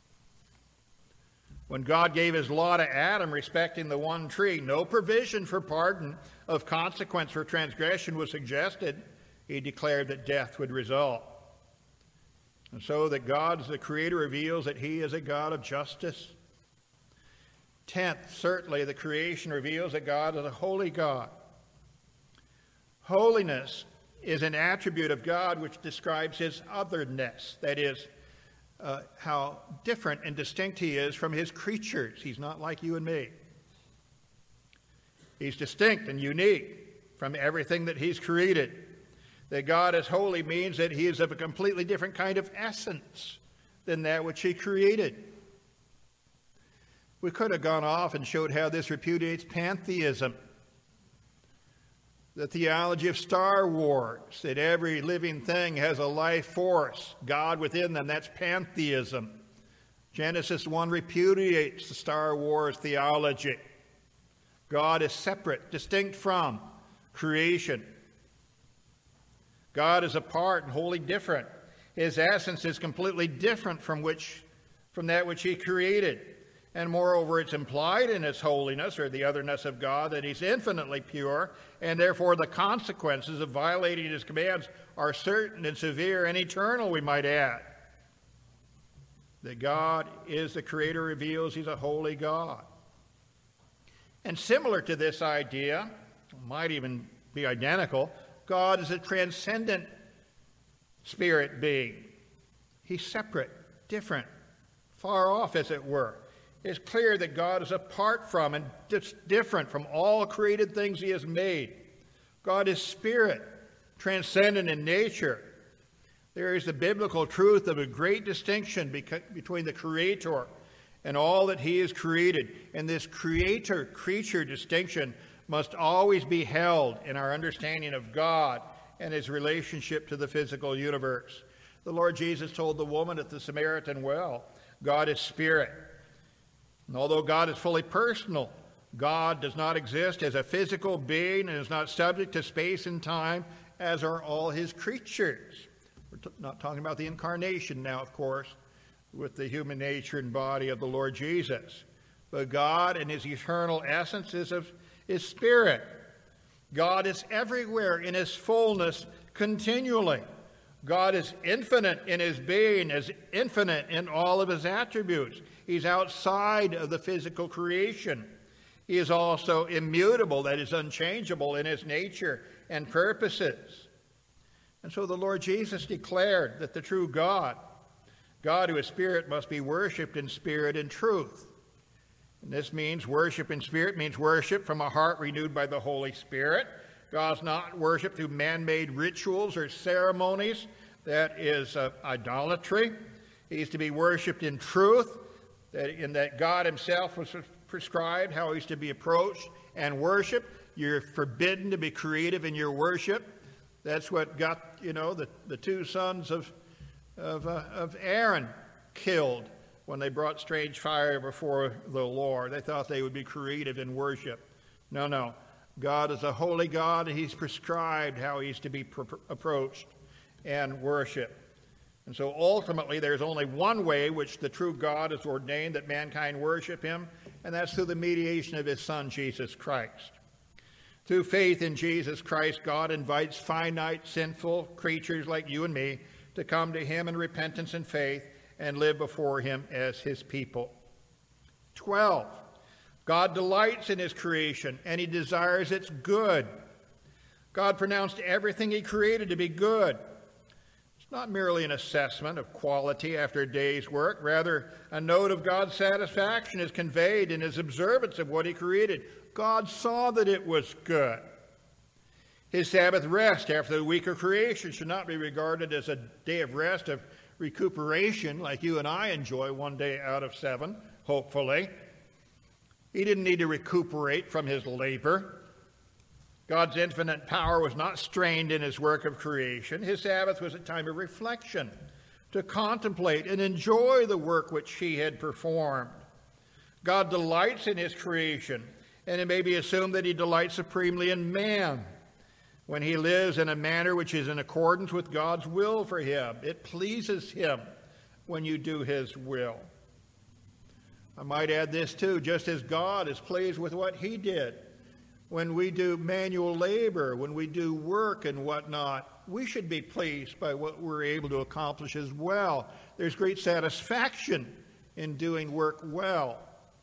When God gave his law to Adam respecting the one tree, no provision for pardon of consequence for transgression was suggested. He declared that death would result. And so that God as the creator reveals that he is a God of justice. Tenth, certainly the creation reveals that God is a holy God. Holiness is an attribute of God which describes his otherness, that is, uh, how different and distinct he is from his creatures. He's not like you and me. He's distinct and unique from everything that he's created. That God is holy means that he is of a completely different kind of essence than that which he created. We could have gone off and showed how this repudiates pantheism. The theology of Star Wars, that every living thing has a life force, God within them, that's pantheism. Genesis one repudiates the Star Wars theology. God is separate, distinct from creation. God is apart and wholly different. His essence is completely different from which, from that which he created. And moreover, it's implied in his holiness, or the otherness of God, that he's infinitely pure, and therefore the consequences of violating his commands are certain and severe and eternal, we might add. That God is the creator reveals he's a holy God. And similar to this idea, might even be identical, God is a transcendent spirit being. He's separate, different, far off, as it were. It's clear that God is apart from and just different from all created things he has made. God is spirit, transcendent in nature. There is the biblical truth of a great distinction between the Creator and all that he has created. And this creator-creature distinction must always be held in our understanding of God and his relationship to the physical universe. The Lord Jesus told the woman at the Samaritan well, God is spirit. And although God is fully personal, God does not exist as a physical being and is not subject to space and time, as are all his creatures. We're t- not talking about the incarnation now, of course, with the human nature and body of the Lord Jesus. But God in his eternal essence is, of, is spirit. God is everywhere in his fullness continually. God is infinite in his being, is infinite in all of his attributes. He's outside of the physical creation. He is also immutable, that is unchangeable in his nature and purposes. And so the Lord Jesus declared that the true God, God who is spirit, must be worshipped in spirit and truth. And this means worship in spirit means worship from a heart renewed by the Holy Spirit. God's not worshipped through man-made rituals or ceremonies. That is uh, idolatry. He's to be worshipped in truth, that in that God himself was prescribed how he's to be approached and worshiped. You're forbidden to be creative in your worship. That's what got, you know, the, the two sons of, of, uh, of Aaron killed when they brought strange fire before the Lord. They thought they would be creative in worship. No, no. God is a holy God, and he's prescribed how he's to be pr- approached and worshiped. And so ultimately there's only one way which the true God has ordained that mankind worship him, and that's through the mediation of his Son, Jesus Christ. Through faith in Jesus Christ, God invites finite, sinful creatures like you and me to come to him in repentance and faith and live before him as his people. twelve. God delights in his creation, and he desires its good. God pronounced everything he created to be good. It's not merely an assessment of quality after a day's work. Rather, a note of God's satisfaction is conveyed in his observance of what he created. God saw that it was good. His Sabbath rest after the week of creation should not be regarded as a day of rest, of recuperation, like you and I enjoy one day out of seven, hopefully. He didn't need to recuperate from his labor. God's infinite power was not strained in his work of creation. His Sabbath was a time of reflection, to contemplate and enjoy the work which he had performed. God delights in his creation, and it may be assumed that he delights supremely in man when he lives in a manner which is in accordance with God's will for him. It pleases him when you do his will. I might add this too, just as God is pleased with what he did. When we do manual labor, when we do work and whatnot, we should be pleased by what we're able to accomplish as well. There's great satisfaction in doing work well.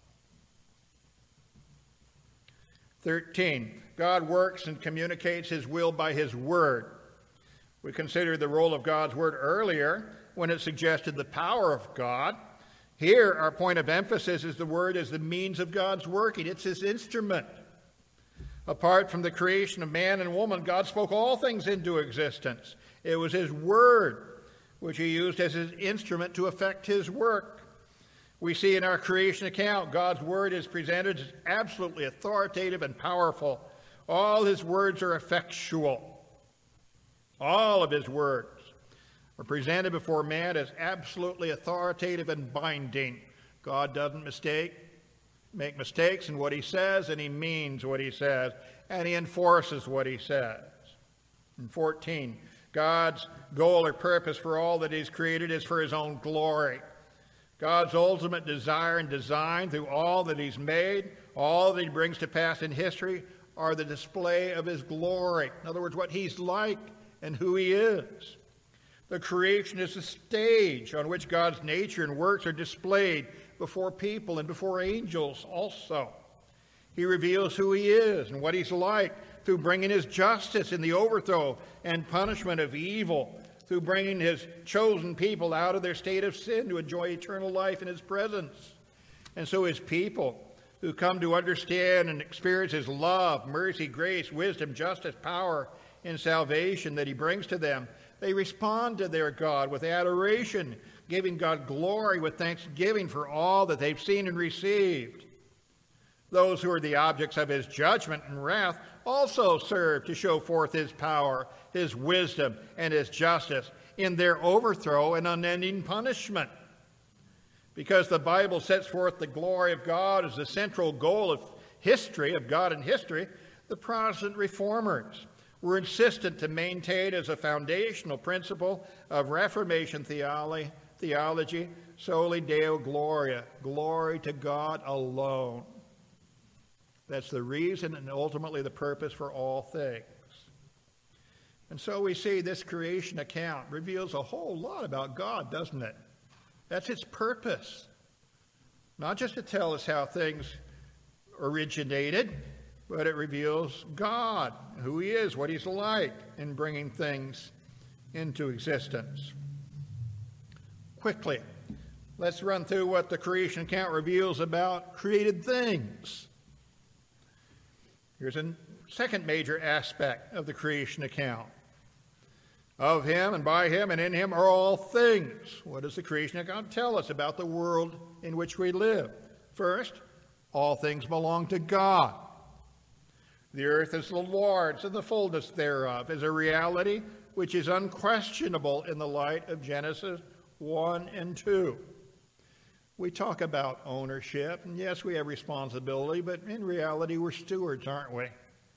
thirteen. God works and communicates his will by his word. We considered the role of God's word earlier when it suggested the power of God. Here, our point of emphasis is the word as the means of God's working. It's his instrument. Apart from the creation of man and woman, God spoke all things into existence. It was his word which he used as his instrument to effect his work. We see in our creation account, God's word is presented as absolutely authoritative and powerful. All his words are effectual. All of his words are presented before man as absolutely authoritative and binding. God doesn't mistake, make mistakes in what he says, and he means what he says, and he enforces what he says. And fourteen, God's goal or purpose for all that he's created is for his own glory. God's ultimate desire and design through all that he's made, all that he brings to pass in history, are the display of his glory. In other words, what he's like and who he is. The creation is the stage on which God's nature and works are displayed before people and before angels also. He reveals who he is and what he's like through bringing his justice in the overthrow and punishment of evil, through bringing his chosen people out of their state of sin to enjoy eternal life in his presence. And so his people, who come to understand and experience his love, mercy, grace, wisdom, justice, power, and salvation that he brings to them, they respond to their God with adoration, giving God glory with thanksgiving for all that they've seen and received. Those who are the objects of his judgment and wrath also serve to show forth his power, his wisdom, and his justice in their overthrow and unending punishment. Because the Bible sets forth the glory of God as the central goal of history, of God and history, the Protestant reformers were insistent to maintain as a foundational principle of Reformation theology, theology soli Deo Gloria, glory to God alone. That's the reason and ultimately the purpose for all things. And so we see this creation account reveals a whole lot about God, doesn't it? That's its purpose. Not just to tell us how things originated, but it reveals God, who he is, what he's like in bringing things into existence. Quickly, let's run through what the creation account reveals about created things. Here's a second major aspect of the creation account. Of him and by him and in him are all things. What does the creation account tell us about the world in which we live? First, all things belong to God. The earth is the Lord's and the fullness thereof is a reality which is unquestionable in the light of Genesis one and two. We talk about ownership, and yes, we have responsibility, but in reality, we're stewards, aren't we?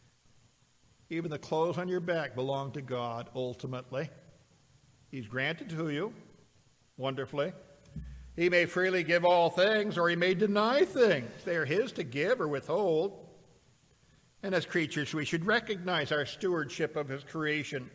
Even the clothes on your back belong to God, ultimately. He's granted to you, wonderfully. He may freely give all things, or he may deny things. They are his to give or withhold. And as creatures, we should recognize our stewardship of his creation.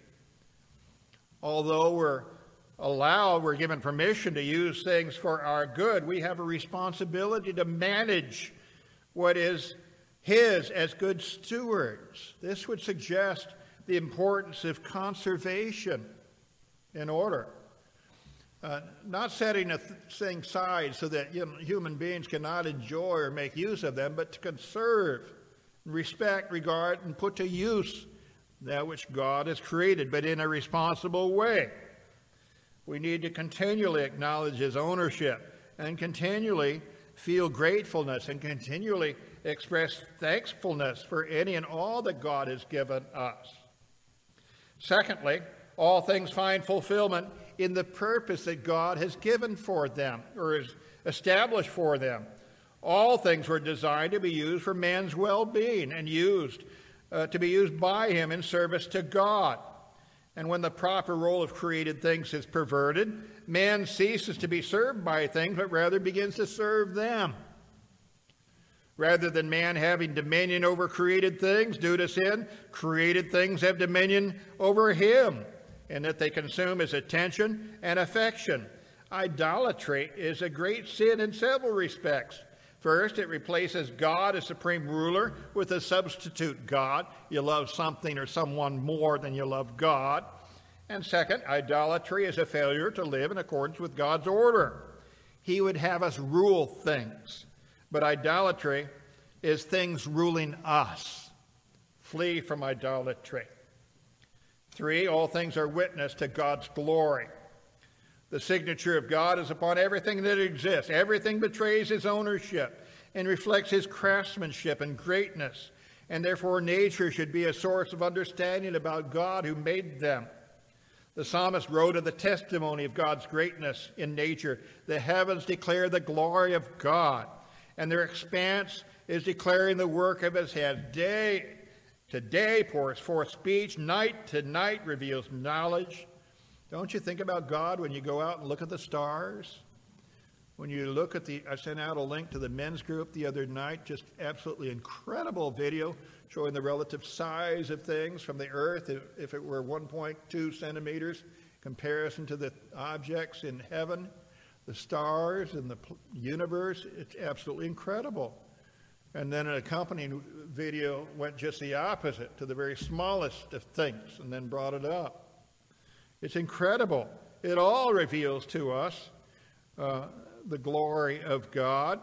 Although we're allowed, we're given permission to use things for our good, we have a responsibility to manage what is his as good stewards. This would suggest the importance of conservation in order. Uh, not setting a th- thing aside so that you know, human beings cannot enjoy or make use of them, but to conserve, respect, regard, and put to use that which God has created, but in a responsible way. We need to continually acknowledge his ownership and continually feel gratefulness and continually express thankfulness for any and all that God has given us. Secondly, all things find fulfillment in the purpose that God has given for them or has established for them. All things were designed to be used for man's well-being and used uh, to be used by him in service to God. And when the proper role of created things is perverted, man ceases to be served by things, but rather begins to serve them. Rather than man having dominion over created things due to sin, created things have dominion over him, in that they consume his attention and affection. Idolatry is a great sin in several respects. First, it replaces God as supreme ruler with a substitute God. You love something or someone more than you love God. And second, idolatry is a failure to live in accordance with God's order. He would have us rule things, but idolatry is things ruling us. Flee from idolatry. Three, all things are witness to God's glory. The signature of God is upon everything that exists. Everything betrays his ownership and reflects his craftsmanship and greatness. And therefore nature should be a source of understanding about God who made them. The psalmist wrote of the testimony of God's greatness in nature. The heavens declare the glory of God, and their expanse is declaring the work of his hands. Day to day pours forth speech. Night to night reveals knowledge. Don't you think about God when you go out and look at the stars? When you look at the, I sent out a link to the men's group the other night, just absolutely incredible video showing the relative size of things from the earth. If, if it were one point two centimeters comparison to the objects in heaven, the stars and the universe. It's absolutely incredible. And then an accompanying video went just the opposite, to the very smallest of things, and then brought it up. It's incredible. It all reveals to us uh, the glory of God.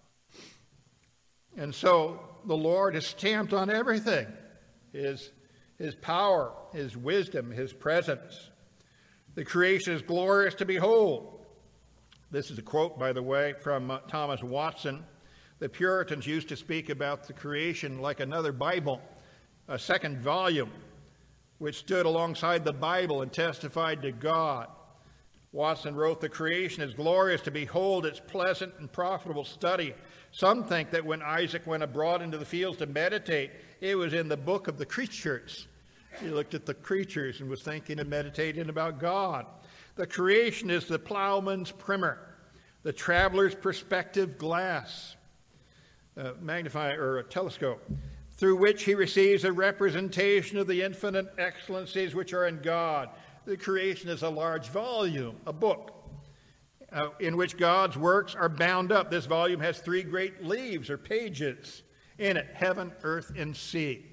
And so the Lord is stamped on everything. His, his power, His wisdom, His presence. The creation is glorious to behold. This is a quote, by the way, from uh, Thomas Watson. The Puritans used to speak about the creation like another Bible, a second volume, which stood alongside the Bible and testified to God. Watson wrote, "The creation is glorious to behold, its pleasant and profitable study. Some think that when Isaac went abroad into the fields to meditate, it was in the book of the creatures." He looked at the creatures and was thinking and meditating about God. The creation is the plowman's primer, the traveler's perspective glass, uh, magnify or a telescope, through which he receives a representation of the infinite excellencies which are in God. The creation is a large volume, a book, uh, in which God's works are bound up. This volume has three great leaves or pages in it: heaven, earth, and sea.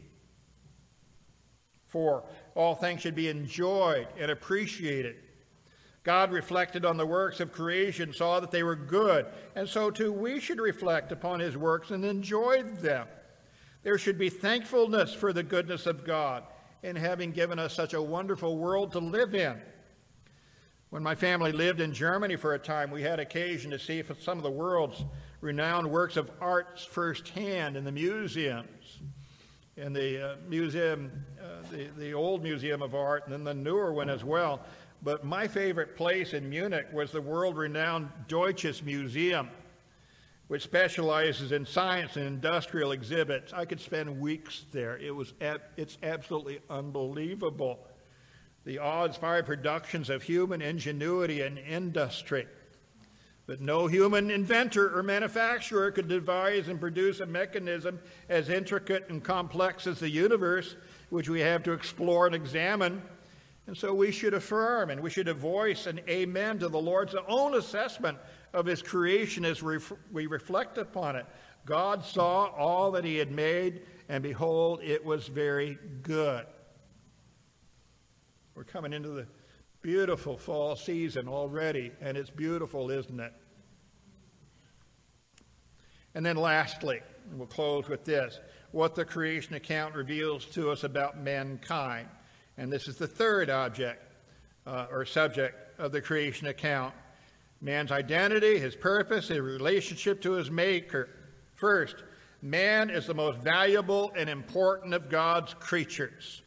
Four, all things should be enjoyed and appreciated. God reflected on the works of creation, saw that they were good, and so too we should reflect upon His works and enjoy them. There should be thankfulness for the goodness of God in having given us such a wonderful world to live in. When my family lived in Germany for a time, we had occasion to see some of the world's renowned works of art firsthand in the museums. In the uh, museum, uh, the, the old Museum of Art, and then the newer one as well. But my favorite place in Munich was the world-renowned Deutsches Museum, which specializes in science and industrial exhibits. I could spend weeks there. It was ab- it's absolutely unbelievable. The awe-inspiring productions of human ingenuity and industry. But no human inventor or manufacturer could devise and produce a mechanism as intricate and complex as the universe, which we have to explore and examine. And so we should affirm and we should voice an amen to the Lord's own assessment of His creation as we reflect upon it. God saw all that He had made, and behold, it was very good. We're coming into the beautiful fall season already, and it's beautiful, isn't it? And then lastly, and we'll close with this, what the creation account reveals to us about mankind. And this is the third object uh, or subject of the creation account. Man's identity, his purpose, his relationship to his Maker. First, man is the most valuable and important of God's creatures.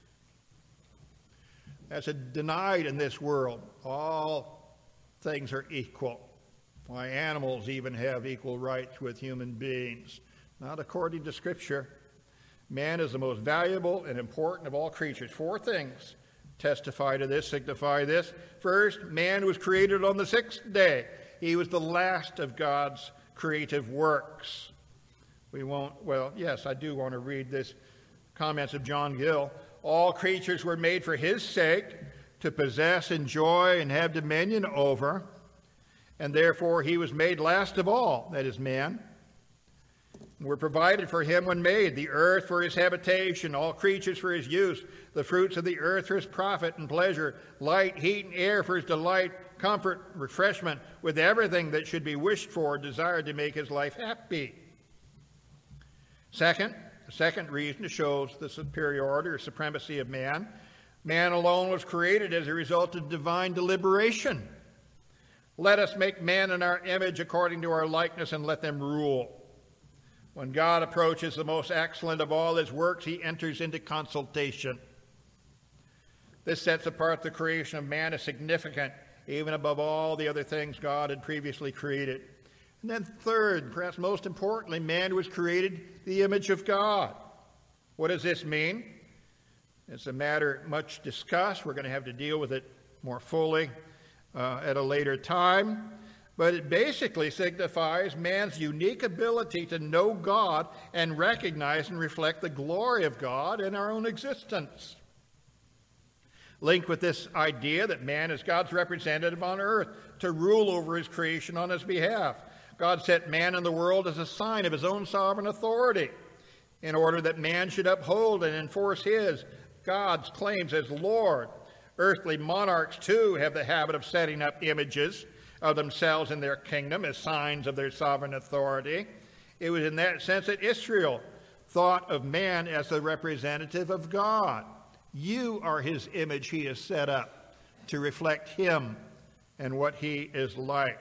That's denied in this world. All things are equal. Why, animals even have equal rights with human beings. Not according to Scripture. Man is the most valuable and important of all creatures. Four things testify to this, signify this. First, man was created on the sixth day. He was the last of God's creative works. We won't, well, yes, I do want to read this comments of John Gill. All creatures were made for His sake, to possess, enjoy, and have dominion over, and therefore He was made last of all, that is, man. Were provided for Him when made, the earth for His habitation, all creatures for His use, the fruits of the earth for His profit and pleasure, light, heat, and air for His delight, comfort, refreshment, with everything that should be wished for, desired to make His life happy. Second, the second reason shows the superiority or supremacy of man. Man alone was created as a result of divine deliberation. Let us make man in our image according to our likeness, and let them rule. When God approaches the most excellent of all His works, He enters into consultation. This sets apart the creation of man as significant, even above all the other things God had previously created. And then third, perhaps most importantly, man was created the image of God. What does this mean? It's a matter much discussed. We're going to have to deal with it more fully uh, at a later time. But it basically signifies man's unique ability to know God and recognize and reflect the glory of God in our own existence. linked with this idea that man is God's representative on earth to rule over his creation on his behalf. God set man in the world as a sign of his own sovereign authority in order that man should uphold and enforce his, God's claims as Lord. Earthly monarchs, too, have the habit of setting up images of themselves in their kingdom as signs of their sovereign authority. It was in that sense that Israel thought of man as the representative of God. You are his image he has set up to reflect him and what he is like.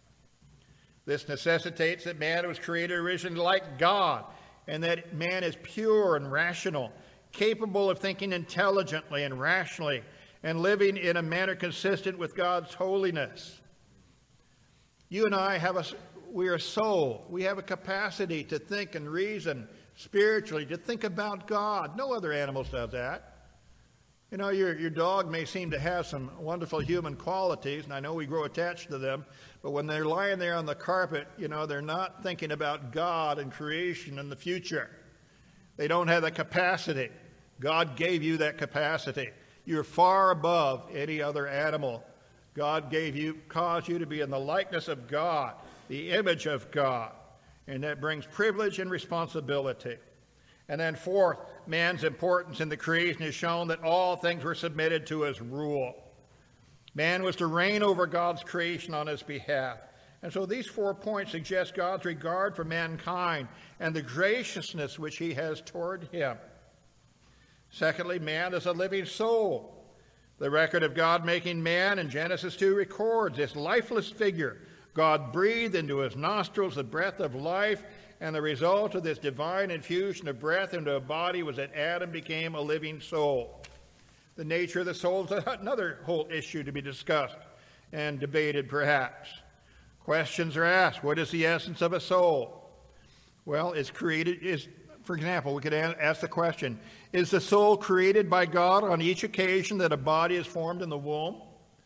This necessitates that man was created originally like God, and that man is pure and rational, capable of thinking intelligently and rationally, and living in a manner consistent with God's holiness. You and I have a, we are a soul. We have a capacity to think and reason spiritually, to think about God. No other animals does that. You know, your, your dog may seem to have some wonderful human qualities, and I know we grow attached to them, but when they're lying there on the carpet, you know, they're not thinking about God and creation and the future. They don't have the capacity. God gave you that capacity. You're far above any other animal. God gave you, caused you to be in the likeness of God, the image of God, and that brings privilege and responsibility. And then fourth, man's importance in the creation is shown that all things were submitted to his rule. Man was to reign over God's creation on his behalf. And so these four points suggest God's regard for mankind and the graciousness which he has toward him. Secondly, man is a living soul. The record of God making man in Genesis two records this lifeless figure. God breathed into his nostrils the breath of life, and the result of this divine infusion of breath into a body was that Adam became a living soul. The nature of the soul is another whole issue to be discussed and debated, perhaps. Questions are asked. What is the essence of a soul? Well, it's created, is, for example, we could ask the question, is the soul created by God on each occasion that a body is formed in the womb?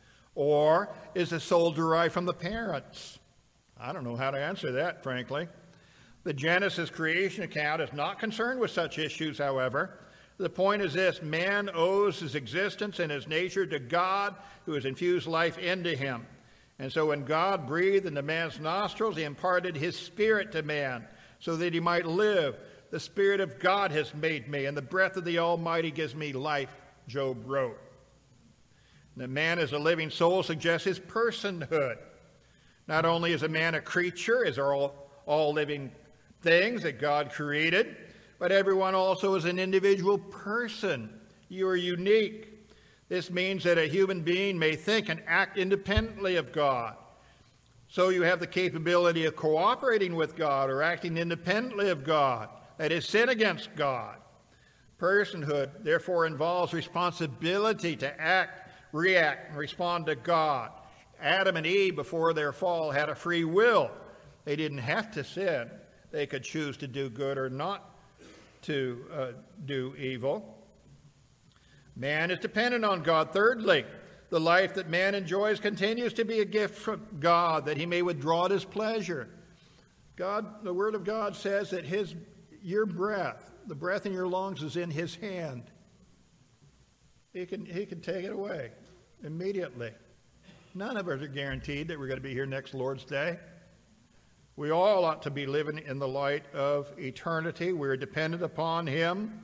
Or is the soul derived from the parents? I don't know how to answer that, frankly. The Genesis creation account is not concerned with such issues, however. The point is this: man owes his existence and his nature to God, who has infused life into him. And so when God breathed into man's nostrils, he imparted his spirit to man so that he might live. The Spirit of God has made me, and the breath of the Almighty gives me life, Job wrote. That man as a living soul suggests his personhood. Not only is a man a creature, as are all, all living things that God created, but everyone also is an individual person. You are unique. This means that a human being may think and act independently of God. So you have the capability of cooperating with God or acting independently of God. That is, sin against God. Personhood, therefore, involves responsibility to act, react, and respond to God. Adam and Eve, before their fall, had a free will. They didn't have to sin. They could choose to do good or not to uh, do evil. Man is dependent on God. Thirdly, the life that man enjoys continues to be a gift from God, that he may withdraw his pleasure. God, the Word of God says that his, your breath, the breath in your lungs is in his hand. He can, he can take it away immediately. None of us are guaranteed that we're going to be here next Lord's Day. We all ought to be living in the light of eternity. We're dependent upon him.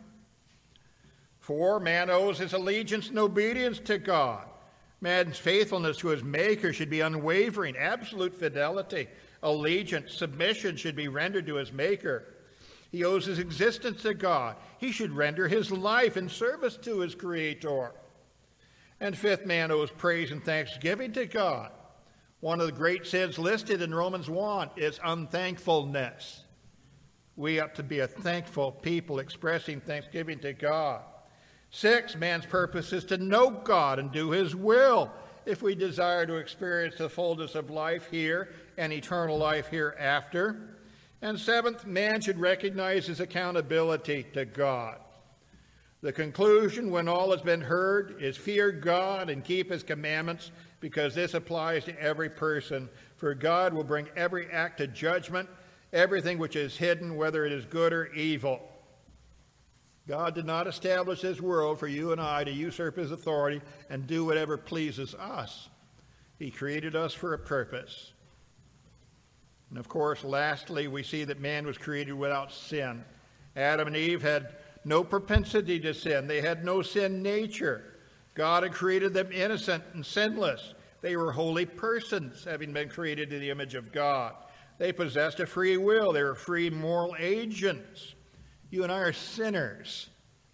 For man owes his allegiance and obedience to God. Man's faithfulness to his Maker should be unwavering. Absolute fidelity, allegiance, submission should be rendered to his Maker. He owes his existence to God. He should render his life in service to his Creator. And fifth, man owes praise and thanksgiving to God. One of the great sins listed in Romans one is unthankfulness. We ought to be a thankful people expressing thanksgiving to God. Six, man's purpose is to know God and do his will if we desire to experience the fullness of life here and eternal life hereafter. And seventh, man should recognize his accountability to God. The conclusion, when all has been heard, is fear God and keep his commandments, because this applies to every person. For God will bring every act to judgment, everything which is hidden, whether it is good or evil. God did not establish this world for you and I to usurp his authority and do whatever pleases us. He created us for a purpose. And of course, lastly, we see that man was created without sin. Adam and Eve had no propensity to sin. They had no sin nature. God had created them innocent and sinless. They were holy persons, having been created in the image of God. They possessed a free will. They were free moral agents. You and I are sinners.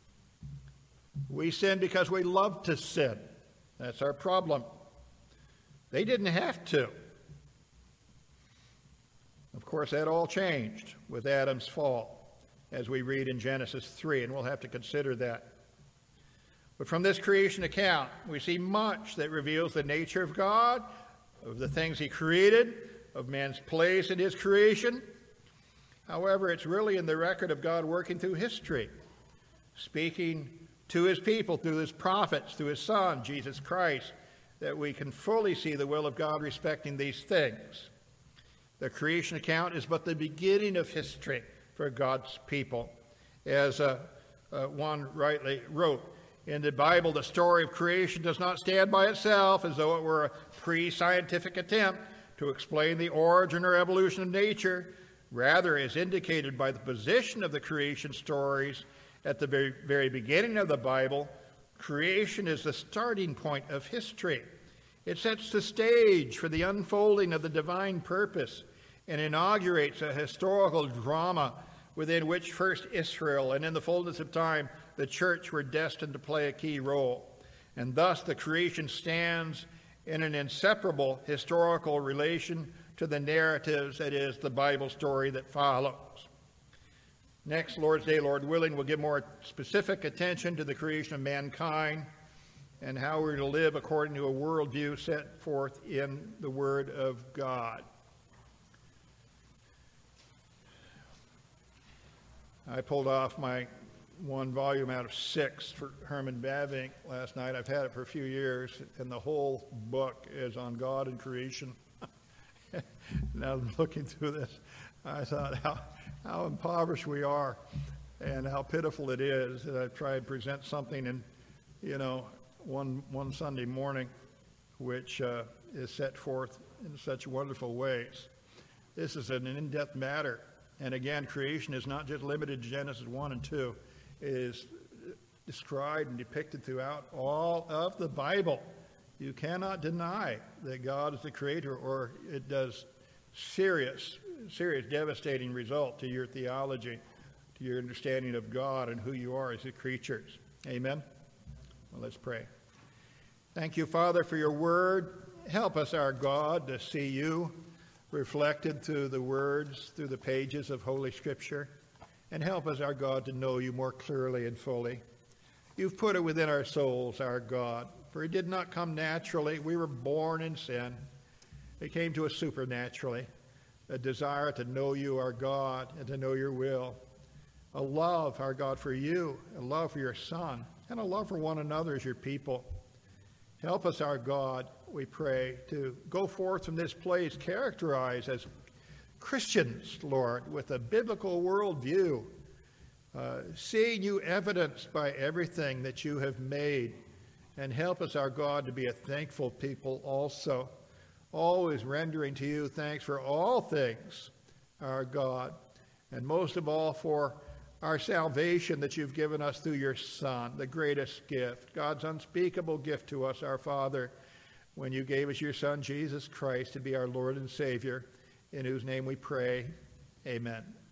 We sin because we love to sin. That's our problem. They didn't have to. Of course, that all changed with Adam's fall, as we read in Genesis three, and we'll have to consider that. But from this creation account, we see much that reveals the nature of God, of the things he created, of man's place in his creation. However, it's really in the record of God working through history, speaking to his people through his prophets, through his Son, Jesus Christ, that we can fully see the will of God respecting these things. The creation account is but the beginning of history for God's people. As uh, uh, one rightly wrote, in the Bible, the story of creation does not stand by itself as though it were a pre-scientific attempt to explain the origin or evolution of nature. Rather, is indicated by the position of the creation stories at the very, very beginning of the Bible. Creation is the starting point of history. It sets the stage for the unfolding of the divine purpose and inaugurates a historical drama within which first Israel and in the fullness of time the church were destined to play a key role. And thus the creation stands in an inseparable historical relation to the narratives, that is, the Bible story that follows. Next Lord's Day, Lord willing, we'll give more specific attention to the creation of mankind and how we're to live according to a worldview set forth in the Word of God. I pulled off my one volume out of six for Herman Bavinck last night. I've had it for a few years, and the whole book is on God and creation. Now looking through this, I thought how, how impoverished we are and how pitiful it is that I try and present something in, you know, one, one Sunday morning, which uh, is set forth in such wonderful ways. This is an in-depth matter. And again, creation is not just limited to Genesis one and two. It is described and depicted throughout all of the Bible. You cannot deny that God is the creator, or it does serious, serious, devastating result to your theology, to your understanding of God and who you are as His creatures. Amen? Well, let's pray. Thank you, Father, for your word. Help us, our God, to see you reflected through the words, through the pages of Holy Scripture. And help us, our God, to know you more clearly and fully. You've put it within our souls, our God, for it did not come naturally. We were born in sin. It came to us supernaturally, a desire to know you, our God, and to know your will, a love, our God, for you, a love for your Son, and a love for one another as your people. Help us, our God, we pray, to go forth from this place characterized as Christians, Lord, with a biblical worldview, uh, seeing you evidenced by everything that you have made. And help us, our God, to be a thankful people also, always rendering to you thanks for all things, our God, and most of all for our salvation that you've given us through your Son, the greatest gift, God's unspeakable gift to us, our Father, when you gave us your Son, Jesus Christ, to be our Lord and Savior, in whose name we pray. Amen.